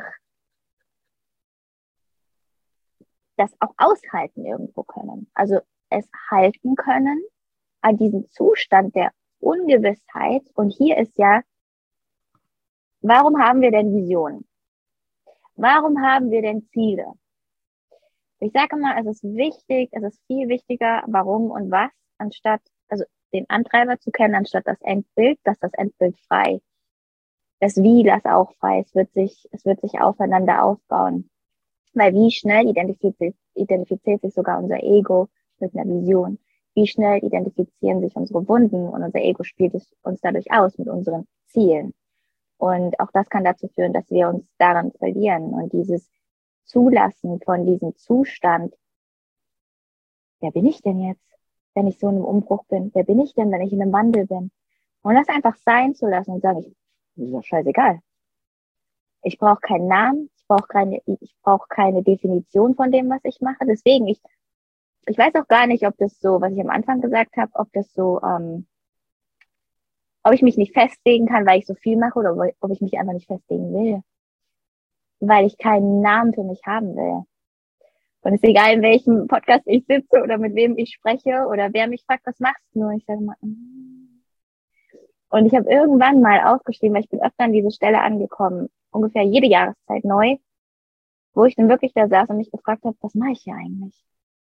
das auch aushalten irgendwo können. Also es halten können an diesem Zustand der Ungewissheit. Und hier ist ja, warum haben wir denn Visionen? Warum haben wir denn Ziele? Ich sage mal, es ist wichtig, es ist viel wichtiger, warum und was, anstatt, also den Antreiber zu kennen, anstatt das Endbild, dass das Endbild frei. Das Wie, das auch frei. Es wird sich, es wird sich aufeinander aufbauen. Weil wie schnell identifiziert, identifiziert sich sogar unser Ego mit einer Vision? Wie schnell identifizieren sich unsere Wunden und unser Ego spielt es uns dadurch aus mit unseren Zielen? Und auch das kann dazu führen, dass wir uns daran verlieren. Und dieses Zulassen von diesem Zustand, wer bin ich denn jetzt, wenn ich so in einem Umbruch bin? Wer bin ich denn, wenn ich in einem Wandel bin? Und das einfach sein zu lassen und sagen, ich, ist doch scheißegal. Ich brauche keinen Namen, ich brauche keine, ich brauche keine Definition von dem, was ich mache. Deswegen, ich, ich weiß auch gar nicht, ob das so, was ich am Anfang gesagt habe, ob das so, ähm, ob ich mich nicht festlegen kann, weil ich so viel mache oder ob ich mich einfach nicht festlegen will. Weil ich keinen Namen für mich haben will. Und es ist egal, in welchem Podcast ich sitze oder mit wem ich spreche oder wer mich fragt, was machst du? Und ich sage mal, mm. Und ich habe irgendwann mal aufgeschrieben, weil ich bin öfter an diese Stelle angekommen, ungefähr jede Jahreszeit neu, wo ich dann wirklich da saß und mich gefragt habe, was mache ich hier eigentlich?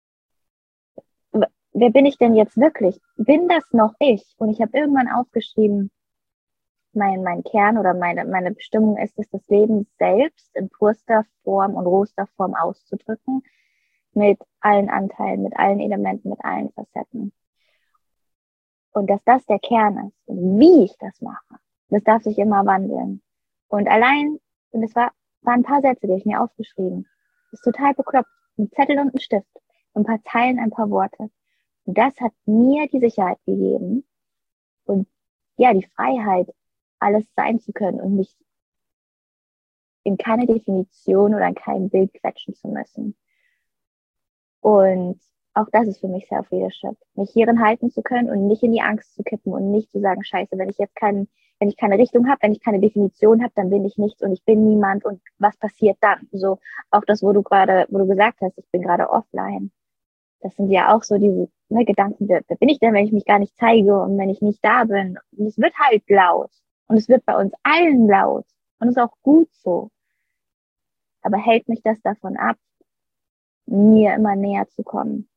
Wer bin ich denn jetzt wirklich? Bin das noch ich? Und ich habe irgendwann aufgeschrieben, mein, mein Kern oder meine, meine Bestimmung ist es, das Leben selbst in purster Form und rohster Form auszudrücken, mit allen Anteilen, mit allen Elementen, mit allen Facetten. Und dass das der Kern ist und wie ich das mache, das darf sich immer wandeln. Und allein, und es war, waren ein paar Sätze, die ich mir aufgeschrieben. Das ist total bekloppt. Ein Zettel und ein Stift. Ein paar Zeilen, ein paar Worte. Und das hat mir die Sicherheit gegeben und ja, die Freiheit, alles sein zu können und mich in keine Definition oder in kein Bild quetschen zu müssen. Und auch das ist für mich Self-Leadership, mich hierin halten zu können und nicht in die Angst zu kippen und nicht zu sagen, scheiße, wenn ich jetzt keinen, wenn ich keine Richtung habe, wenn ich keine Definition habe, dann bin ich nichts und ich bin niemand und was passiert dann? So auch das, wo du gerade, wo du gesagt hast, ich bin gerade offline. Das sind ja auch so diese ne, Gedanken, wer, wer bin ich denn, wenn ich mich gar nicht zeige und wenn ich nicht da bin? Und es wird halt laut. Und es wird bei uns allen laut. Und es ist auch gut so. Aber hält mich das davon ab, mir immer näher zu kommen?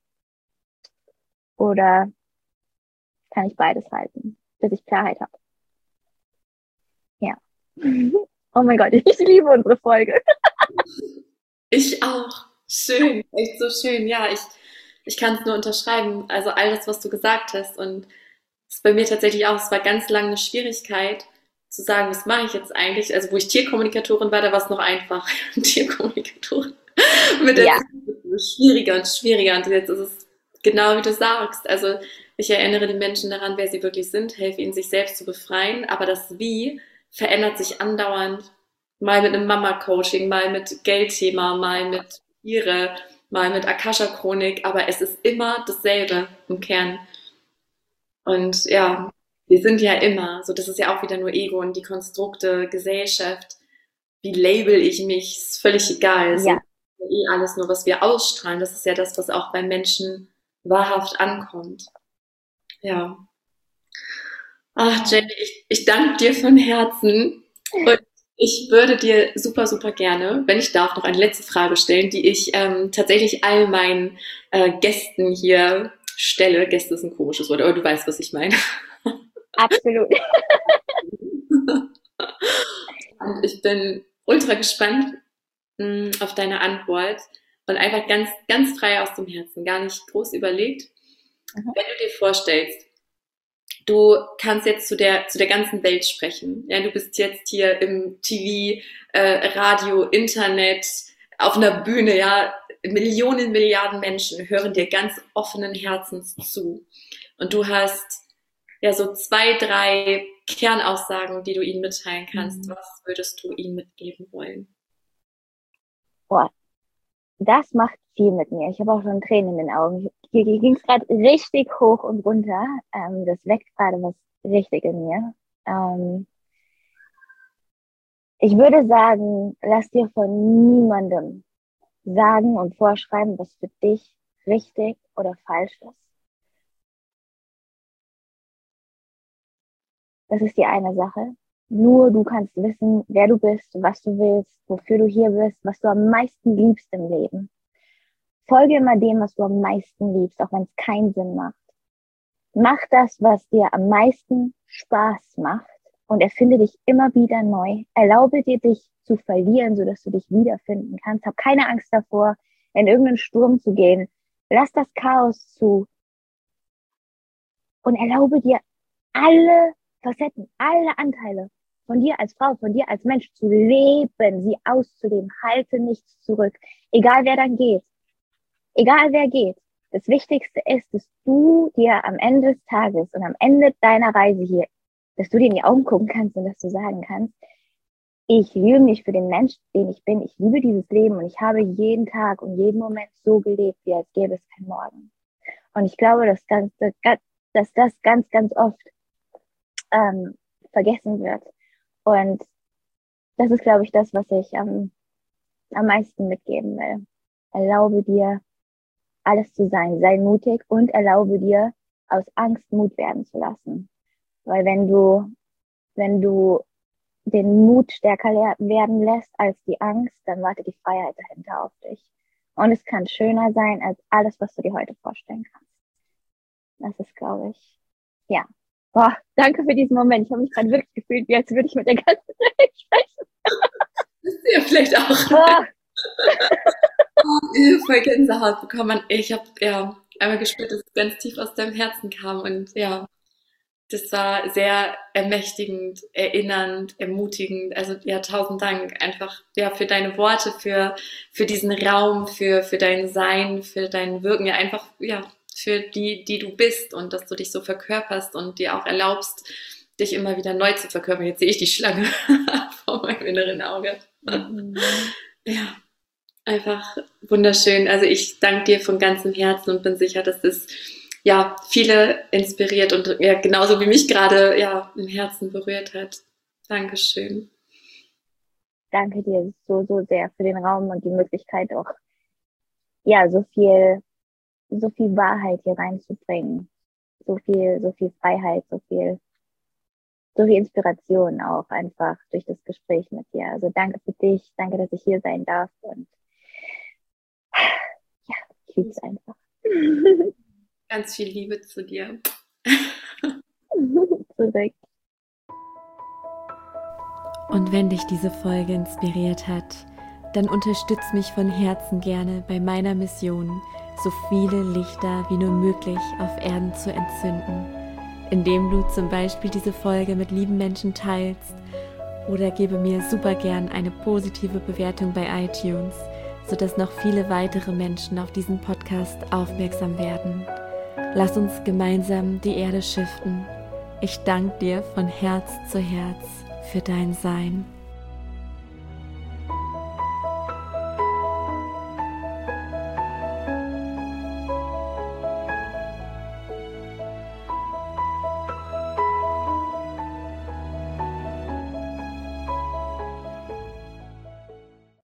Oder kann ich beides halten, bis ich Klarheit habe? Ja. Oh mein Gott, ich liebe unsere Folge. Ich auch. Schön, echt so schön. Ja, ich, ich kann es nur unterschreiben. Also alles, was du gesagt hast. Und es ist bei mir tatsächlich auch, es war ganz lange eine Schwierigkeit zu sagen, was mache ich jetzt eigentlich? Also wo ich Tierkommunikatorin war, da war es noch einfach. Tierkommunikatorin. Mit der Ja, Zeit wird es schwieriger und schwieriger. Und jetzt ist es genau wie du sagst. Also ich erinnere die Menschen daran, wer sie wirklich sind, helfe ihnen, sich selbst zu befreien. Aber das Wie verändert sich andauernd. Mal mit einem Mama-Coaching, mal mit Geldthema, mal mit Tiere, mal mit Akasha-Chronik. Aber es ist immer dasselbe im Kern. Und ja, wir sind ja immer, so das ist ja auch wieder nur Ego und die Konstrukte, Gesellschaft. Wie label ich mich? Ist völlig egal. Es ist ja. ja eh alles nur, was wir ausstrahlen. Das ist ja das, was auch beim Menschen wahrhaft ankommt. Ja. Ach, Ja. Jenny, ich, ich danke dir von Herzen. Und ich würde dir super, super gerne, wenn ich darf, noch eine letzte Frage stellen, die ich ähm, tatsächlich all meinen äh, Gästen hier stelle. Gäste ist ein komisches Wort, aber du weißt, was ich meine. Absolut. Und ich bin ultra gespannt mh, auf deine Antwort und einfach ganz, ganz frei aus dem Herzen, gar nicht groß überlegt. Mhm. Wenn du dir vorstellst, du kannst jetzt zu der, zu der ganzen Welt sprechen. Ja, du bist jetzt hier im T V, äh, Radio, Internet, auf einer Bühne, ja, Millionen, Milliarden Menschen hören dir ganz offenen Herzens zu. Und du hast ja so zwei, drei Kernaussagen, die du ihnen mitteilen kannst. Mhm. Was würdest du ihnen mitgeben wollen? Boah, das macht viel mit mir. Ich habe auch schon Tränen in den Augen. Hier ging es gerade richtig hoch und runter. Ähm, das weckt gerade was richtig in mir. Ähm, ich würde sagen, lass dir von niemandem sagen und vorschreiben, was für dich richtig oder falsch ist. Das ist die eine Sache. Nur du kannst wissen, wer du bist, was du willst, wofür du hier bist, was du am meisten liebst im Leben. Folge immer dem, was du am meisten liebst, auch wenn es keinen Sinn macht. Mach das, was dir am meisten Spaß macht und erfinde dich immer wieder neu. Erlaube dir, dich zu verlieren, sodass du dich wiederfinden kannst. Hab keine Angst davor, in irgendeinen Sturm zu gehen. Lass das Chaos zu und erlaube dir alle Facetten, alle Anteile von dir als Frau, von dir als Mensch zu leben, sie auszuleben. Halte nichts zurück. Egal wer dann geht, egal wer geht. Das Wichtigste ist, dass du dir am Ende des Tages und am Ende deiner Reise hier, dass du dir in die Augen gucken kannst und dass du sagen kannst, ich liebe mich für den Mensch, den ich bin. Ich liebe dieses Leben und ich habe jeden Tag und jeden Moment so gelebt, wie als gäbe es kein Morgen. Und ich glaube, dass, ganz, dass das ganz, ganz oft ähm, vergessen wird. Und das ist, glaube ich, das, was ich am, am meisten mitgeben will. Erlaube dir, alles zu sein. Sei mutig und erlaube dir, aus Angst Mut werden zu lassen. Weil wenn du, wenn du den Mut stärker werden lässt als die Angst, dann wartet die Freiheit dahinter auf dich. Und es kann schöner sein als alles, was du dir heute vorstellen kannst. Das ist, glaube ich, ja. Boah, danke für diesen Moment. Ich habe mich gerade wirklich gefühlt, wie als würde ich mit der ganzen Welt sprechen. Ja, vielleicht auch. Boah. Voll Gänsehaut bekommen. Ich habe ja einmal gespürt, dass es ganz tief aus deinem Herzen kam und ja, das war sehr ermächtigend, erinnernd, ermutigend. Also ja, tausend Dank einfach ja für deine Worte, für für diesen Raum, für für dein Sein, für dein Wirken, ja einfach ja für die die du bist und dass du dich so verkörperst und dir auch erlaubst, dich immer wieder neu zu verkörpern. Jetzt sehe ich die Schlange vor meinem inneren Auge. Mhm. Ja, einfach wunderschön. Also ich danke dir von ganzem Herzen und bin sicher, dass es ja viele inspiriert und ja genauso wie mich gerade ja im Herzen berührt hat. Dankeschön. Danke dir so, so sehr für den Raum und die Möglichkeit auch, ja, so viel so viel Wahrheit hier reinzubringen. So viel, so viel Freiheit, so viel, so viel Inspiration auch einfach durch das Gespräch mit dir. Also danke für dich, danke, dass ich hier sein darf und ja, ich liebe es einfach. Ganz viel Liebe zu dir. Zurück. Und wenn dich diese Folge inspiriert hat, dann unterstütz mich von Herzen gerne bei meiner Mission, so viele Lichter wie nur möglich auf Erden zu entzünden, indem du zum Beispiel diese Folge mit lieben Menschen teilst oder gebe mir super gern eine positive Bewertung bei iTunes, sodass noch viele weitere Menschen auf diesen Podcast aufmerksam werden. Lass uns gemeinsam die Erde shiften. Ich danke dir von Herz zu Herz für dein Sein.